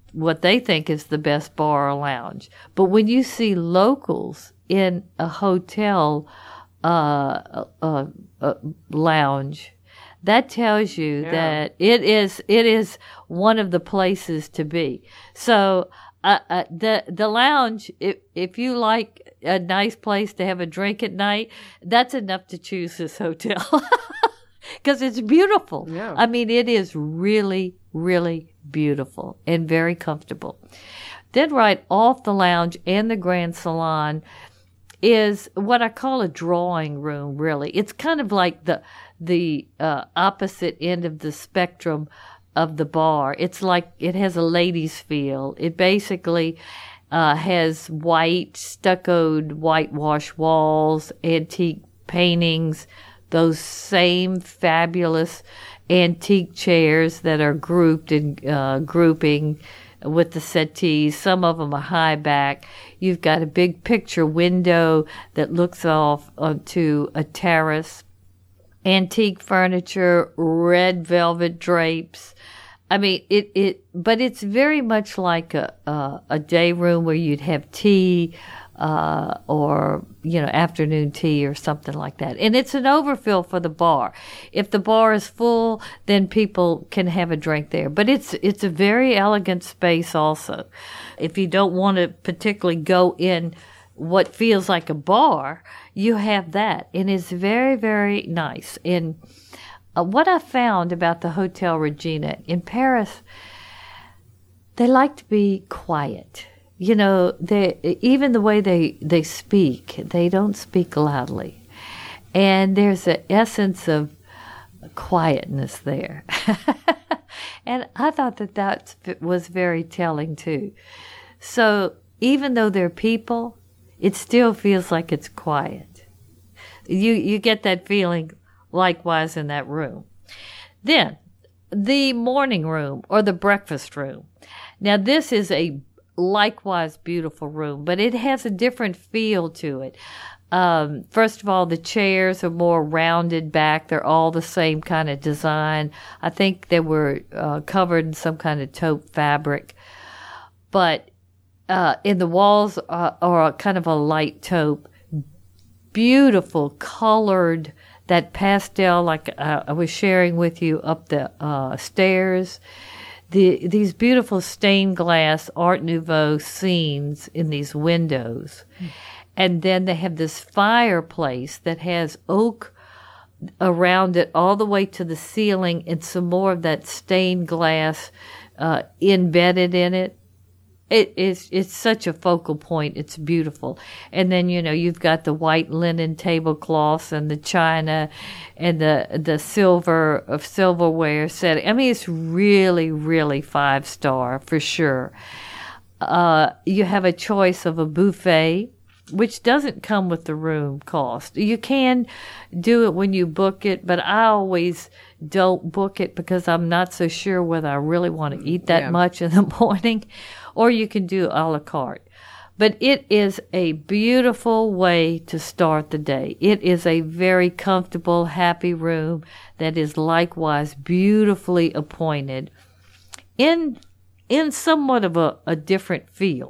B: what they think is the best bar or lounge. But when you see locals in a hotel uh, uh, uh, lounge, that tells you yeah. that it is it is one of the places to be. So uh, uh, the the lounge, if if you like a nice place to have a drink at night, that's enough to choose this hotel because it's beautiful.
A: Yeah.
B: I mean, it is really, really beautiful and very comfortable. Then right off the lounge and the Grand Salon is what I call a drawing room, really. It's kind of like the the uh, opposite end of the spectrum of the bar. It's like it has a ladies' feel. It basically uh, has white, stuccoed, whitewash walls, antique paintings, those same fabulous antique chairs that are grouped in uh, grouping with the settees. Some of them are high back. You've got a big picture window that looks off onto a terrace. Antique furniture, red velvet drapes. I mean, it, it, but it's very much like a, a, a day room where you'd have tea, uh, or, you know, afternoon tea or something like that. And it's an overfill for the bar. If the bar is full, then people can have a drink there. But it's, it's a very elegant space also. If you don't want to particularly go in what feels like a bar, you have that. And it's very, very nice. And uh, what I found about the Hotel Regina in Paris, they like to be quiet. You know, they, even the way they, they speak, they don't speak loudly. And there's an essence of quietness there. And I thought that that was very telling, too. So even though they're people, it still feels like it's quiet. You you get that feeling likewise in that room. Then, the morning room or the breakfast room. Now, this is a likewise beautiful room, but it has a different feel to it. Um, first of all, the chairs are more rounded back. They're all the same kind of design. I think they were uh, covered in some kind of taupe fabric. But uh, in the walls are, are kind of a light taupe. Beautiful, colored, that pastel like uh, I was sharing with you up the uh, stairs. The, these beautiful stained glass Art Nouveau scenes in these windows. Mm. And then they have this fireplace that has oak around it all the way to the ceiling and some more of that stained glass uh, embedded in it. It is, it's such a focal point. It's beautiful. And then, you know, you've got the white linen tablecloths and the china and the, the silver of silverware setting. I mean, it's really, really five star for sure. Uh, you have a choice of a buffet, which doesn't come with the room cost. You can do it when you book it, but I always don't book it because I'm not so sure whether I really want to eat that yeah. much in the morning. Or you can do a la carte. But it is a beautiful way to start the day. It is a very comfortable, happy room that is likewise beautifully appointed in in somewhat of a, a different feel.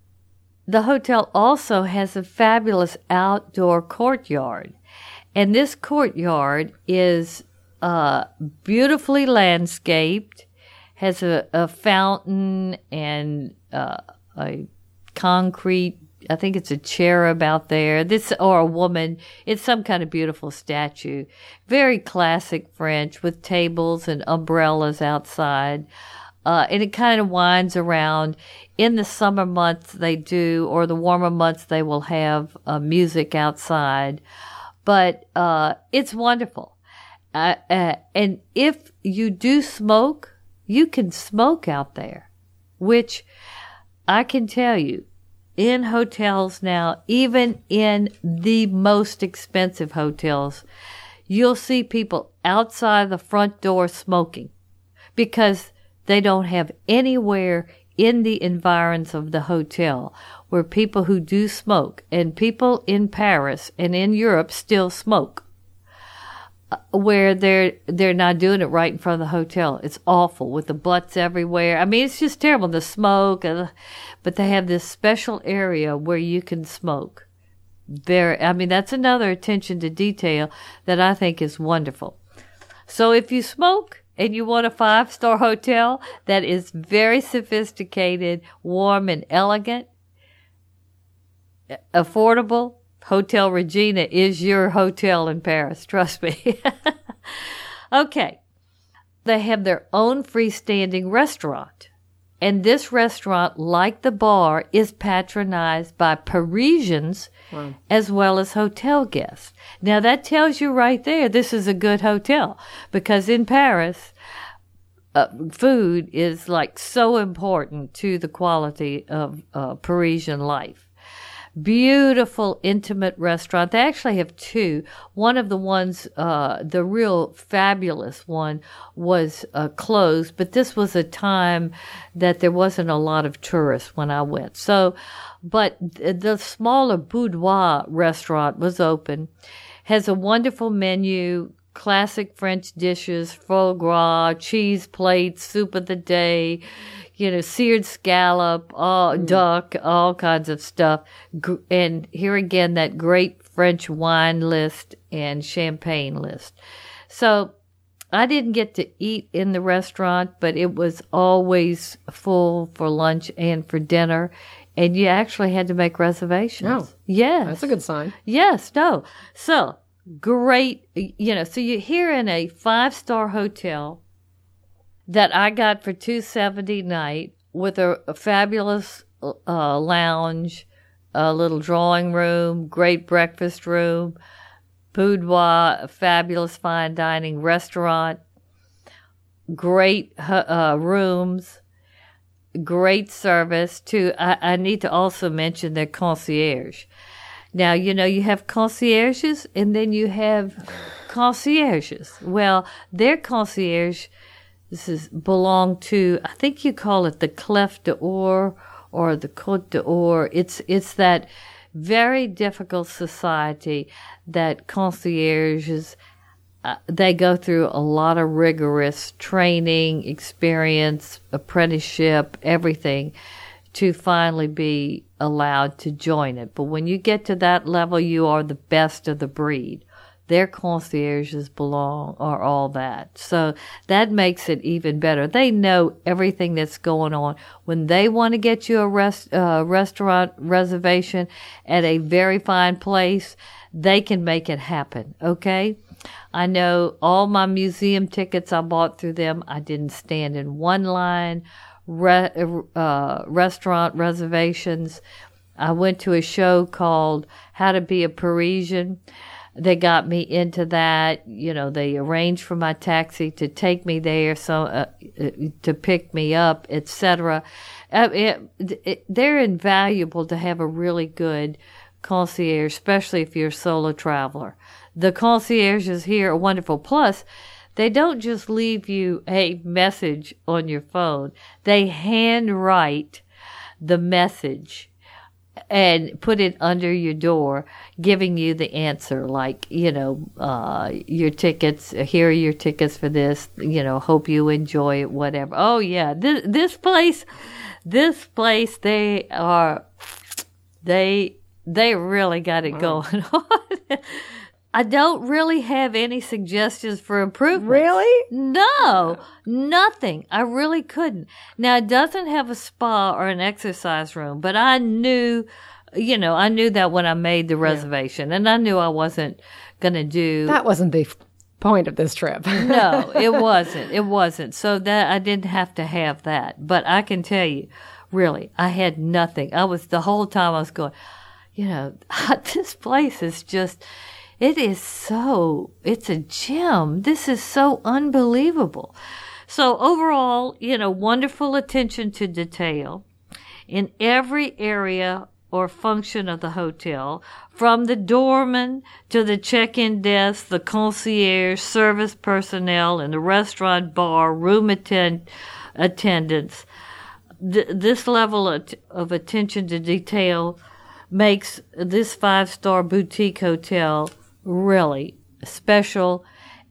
B: The hotel also has a fabulous outdoor courtyard. And this courtyard is uh, beautifully landscaped, has a, a fountain and uh, a concrete, I think it's a cherub out there, this or a woman. It's some kind of beautiful statue. Very classic French with tables and umbrellas outside. Uh, and it kind of winds around. In the summer months they do, or the warmer months they will have uh, music outside. But uh, it's wonderful. Uh, uh, and if you do smoke, you can smoke out there, which I can tell you, in hotels now, even in the most expensive hotels, you'll see people outside the front door smoking because they don't have anywhere in the environs of the hotel where people who do smoke, and people in Paris and in Europe still smoke. where they're they're not doing it right in front of the hotel. It's awful with the butts everywhere. I mean, it's just terrible, the smoke. Uh, but they have this special area where you can smoke. Very, I mean, that's another attention to detail that I think is wonderful. So if you smoke and you want a five-star hotel that is very sophisticated, warm, and elegant, affordable, Hotel Regina is your hotel in Paris. Trust me. Okay. They have their own freestanding restaurant. And this restaurant, like the bar, is patronized by Parisians wow. as well as hotel guests. Now, that tells you right there this is a good hotel. Because in Paris, uh, food is like so important to the quality of uh, Parisian life. Beautiful, intimate restaurant. They actually have two. One of the ones, uh, the real fabulous one, was uh, closed, but this was a time that there wasn't a lot of tourists when I went. So, but the smaller Boudoir restaurant was open, has a wonderful menu, classic French dishes, foie gras, cheese plates, soup of the day, you know, seared scallop, all, mm. duck, all kinds of stuff. And here again, that great French wine list and champagne list. So I didn't get to eat in the restaurant, but it was always full for lunch and for dinner. And you actually had to make reservations.
A: No.
B: Yes.
A: That's a good sign.
B: Yes, no. So great, you know, so you're here in a five-star hotel that I got for two hundred seventy dollars a night with a, a fabulous uh, lounge, a little drawing room, great breakfast room, boudoir, a fabulous fine dining restaurant, great uh, rooms, great service. Too, I, I need to also mention their concierge. Now, you know, you have concierges and then you have concierges. Well, their concierge This is belong to, I think you call it the Clef d'Or or the Côte d'Or. It's it's that very difficult society that concierges, uh, they go through a lot of rigorous training, experience, apprenticeship, everything to finally be allowed to join it. But when you get to that level, you are the best of the breed. Their concierges belong, are all that. So that makes it even better. They know everything that's going on. When they want to get you a rest, uh, restaurant reservation at a very fine place, they can make it happen, okay? I know all my museum tickets I bought through them. I didn't stand in one line. Re- uh, restaurant reservations. I went to a show called How to Be a Parisian. They got me into that. You know, they arranged for my taxi to take me there, so uh, to pick me up, et cetera. Uh, it, it, they're invaluable to have a really good concierge, especially if you're a solo traveler. The concierges here are wonderful. Plus, they don't just leave you a message on your phone. They handwrite the message and put it under your door, giving you the answer, like, you know, uh, your tickets, here are your tickets for this, you know, hope you enjoy it, whatever. Oh, yeah, this, this place, this place, they are, they, they really got it wow. going on. I don't really have any suggestions for improvement.
A: Really?
B: No, nothing. I really couldn't. Now, it doesn't have a spa or an exercise room, but I knew, you know, I knew that when I made the reservation, yeah. and I knew I wasn't going to do.
A: That wasn't the point of this trip.
B: No, it wasn't. It wasn't. So that I didn't have to have that. But I can tell you, really, I had nothing. I was, the whole time I was going, you know, this place is just, it is so, it's a gem. This is so unbelievable. So overall, you know, wonderful attention to detail in every area or function of the hotel, from the doorman to the check-in desk, the concierge, service personnel, and the restaurant, bar, room attend- attendants. Th- this level of, t- of attention to detail makes this five-star boutique hotel really special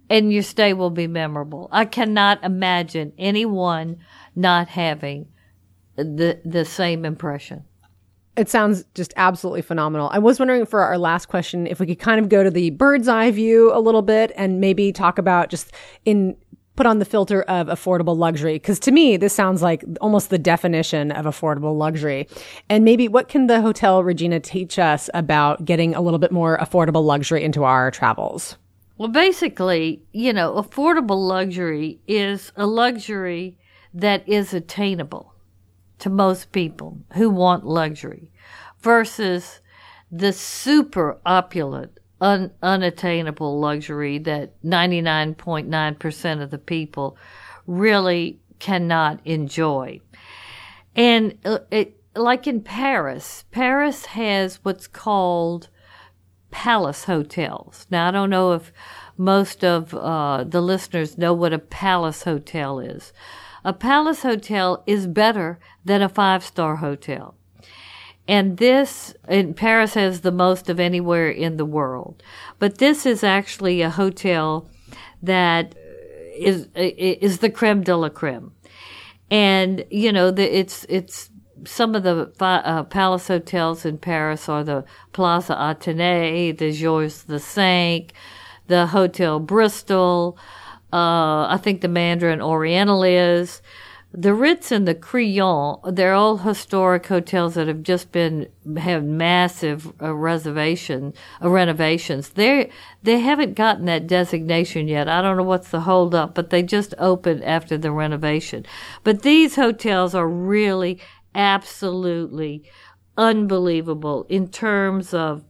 B: and your stay will be memorable. I cannot imagine anyone not having the the same impression.
A: It sounds just absolutely phenomenal. I was wondering for our last question, if we could kind of go to the bird's eye view a little bit and maybe talk about just in put on the filter of affordable luxury. Because to me, this sounds like almost the definition of affordable luxury. And maybe what can the Hotel Regina teach us about getting a little bit more affordable luxury into our travels?
B: Well, basically, you know, affordable luxury is a luxury that is attainable to most people who want luxury versus the super opulent, un- unattainable luxury that ninety-nine point nine percent of the people really cannot enjoy. And uh, it, like in Paris, Paris has what's called palace hotels. Now, I don't know if most of uh, the listeners know what a palace hotel is. A palace hotel is better than a five-star hotel. And this, in Paris has the most of anywhere in the world. But this is actually a hotel that is is the creme de la creme. And, you know, the, it's it's some of the uh, palace hotels in Paris are the Plaza Athénée, the Georges the Cinq, the Hotel Bristol, uh, I think the Mandarin Oriental is. The Ritz and the Crillon, they're all historic hotels that have just been, have massive uh, reservation, uh, renovations. They they haven't gotten that designation yet. I don't know what's the hold up, but they just opened after the renovation. But these hotels are really absolutely unbelievable in terms of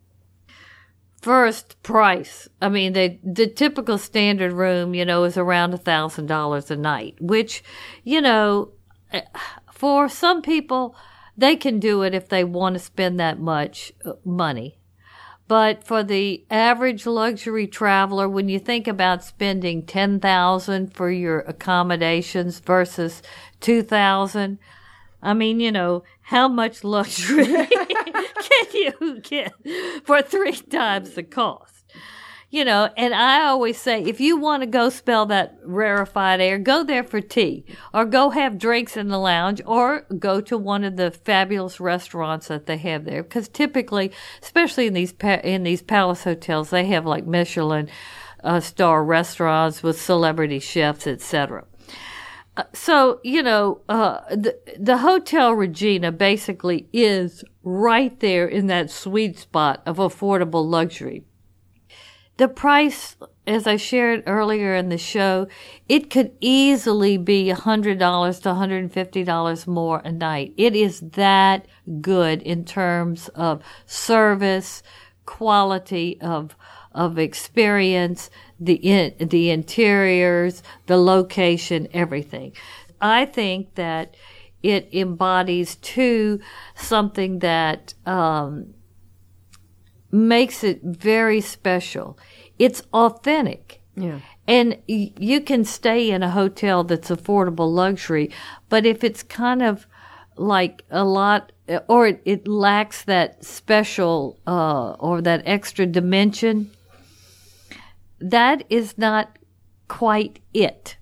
B: first price. I mean, they, the typical standard room, you know, is around a thousand dollars a night, which, you know, for some people, they can do it if they want to spend that much money. But for the average luxury traveler, when you think about spending ten thousand dollars for your accommodations versus two thousand dollars, I mean, you know, how much luxury can you get for three times the cost? You know, and I always say, if you want to go smell that rarefied air, go there for tea, or go have drinks in the lounge, or go to one of the fabulous restaurants that they have there. Because typically, especially in these pa- in these palace hotels, they have like Michelin uh, star restaurants with celebrity chefs, et cetera. Uh, so, you know, uh, the, the Hotel Regina basically is right there in that sweet spot of affordable luxury. The price, as I shared earlier in the show, it could easily be one hundred dollars to one hundred fifty dollars more a night. It is that good in terms of service, quality of of experience, the in, the interiors, the location, everything. I think that it embodies, too, something that um, makes it very special. It's authentic.
A: Yeah.
B: And y- you can stay in a hotel that's affordable luxury, but if it's kind of like a lot, or it, it lacks that special uh, or that extra dimension, that is not quite it.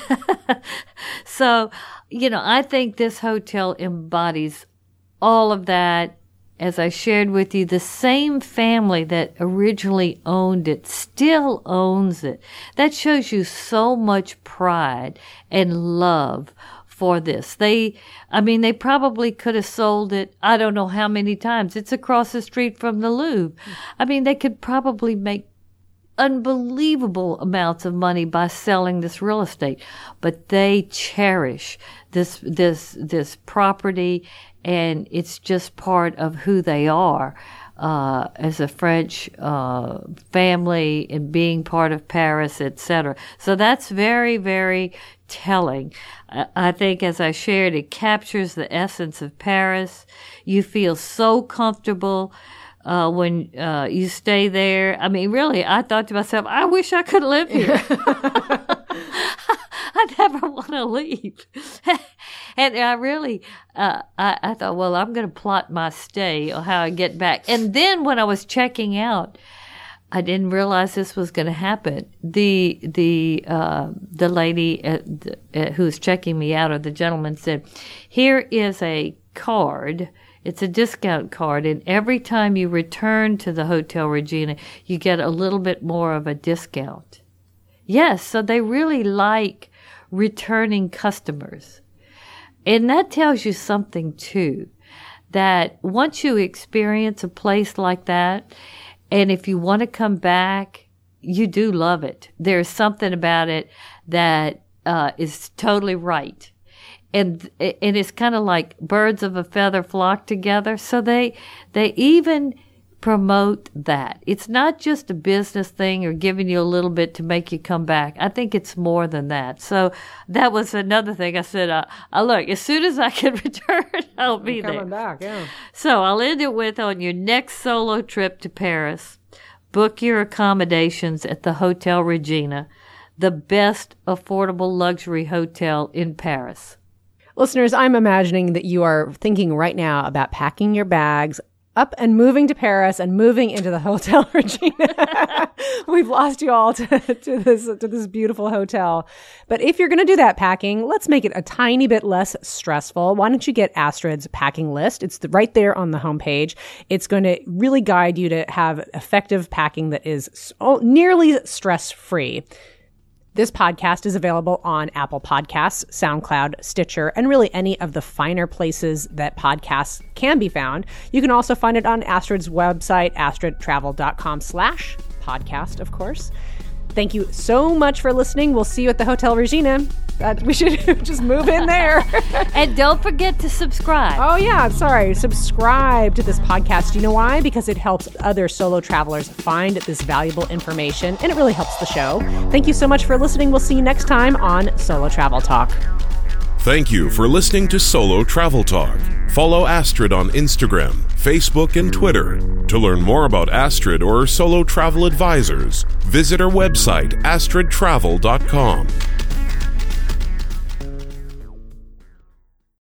B: So, you know, I think this hotel embodies all of that. As I shared with you, the same family that originally owned it still owns it. That shows you so much pride and love for this. They, I mean, they probably could have sold it, I don't know how many times. It's across the street from the Louvre. I mean, they could probably make unbelievable amounts of money by selling this real estate, but they cherish this this this property, and it's just part of who they are uh, as a French uh, family and being part of Paris, et cetera. So that's very, very telling. I, I think, as I shared, it captures the essence of Paris. You feel so comfortable Uh, when uh, you stay there. I mean, really, I thought to myself, I wish I could live here. I never want to leave. And I really, uh, I, I thought, well, I'm going to plot my stay or how I get back. And then when I was checking out, I didn't realize this was going to happen. The the uh, the lady at the, uh, who was checking me out, or the gentleman, said, "Here is a card. It's a discount card, and every time you return to the Hotel Regina, you get a little bit more of a discount." Yes, so they really like returning customers. And that tells you something, too, that once you experience a place like that, and if you want to come back, you do love it. There's something about it that uh, is totally right. And and it's kind of like birds of a feather flock together. So they they even promote that. It's not just a business thing or giving you a little bit to make you come back. I think it's more than that. So that was another thing. I said, uh, uh, look, as soon as I can return, I'll be
A: Coming
B: there.
A: Coming back, yeah.
B: So I'll end it with, on your next solo trip to Paris, book your accommodations at the Hotel Regina, the best affordable luxury hotel in Paris.
A: Listeners, I'm imagining that you are thinking right now about packing your bags up and moving to Paris and moving into the Hotel Regina. We've lost you all to, to this to this beautiful hotel. But if you're going to do that packing, let's make it a tiny bit less stressful. Why don't you get Astrid's packing list? It's the, right there on the homepage. It's going to really guide you to have effective packing that is so, nearly stress-free. This podcast is available on Apple Podcasts, SoundCloud, Stitcher, and really any of the finer places that podcasts can be found. You can also find it on Astrid's website, astridtravel.com slash podcast, of course. Thank you so much for listening. We'll see you at the Hotel Regina. Uh, we should just move in there.
B: And don't forget to subscribe.
A: Oh, yeah. Sorry. Subscribe to this podcast. Do you know why? Because it helps other solo travelers find this valuable information, and it really helps the show. Thank you so much for listening. We'll see you next time on Solo Travel Talk.
C: Thank you for listening to Solo Travel Talk. Follow Astrid on Instagram, Facebook, and Twitter. To learn more about Astrid or Solo Travel Advisors, visit our website, astrid travel dot com.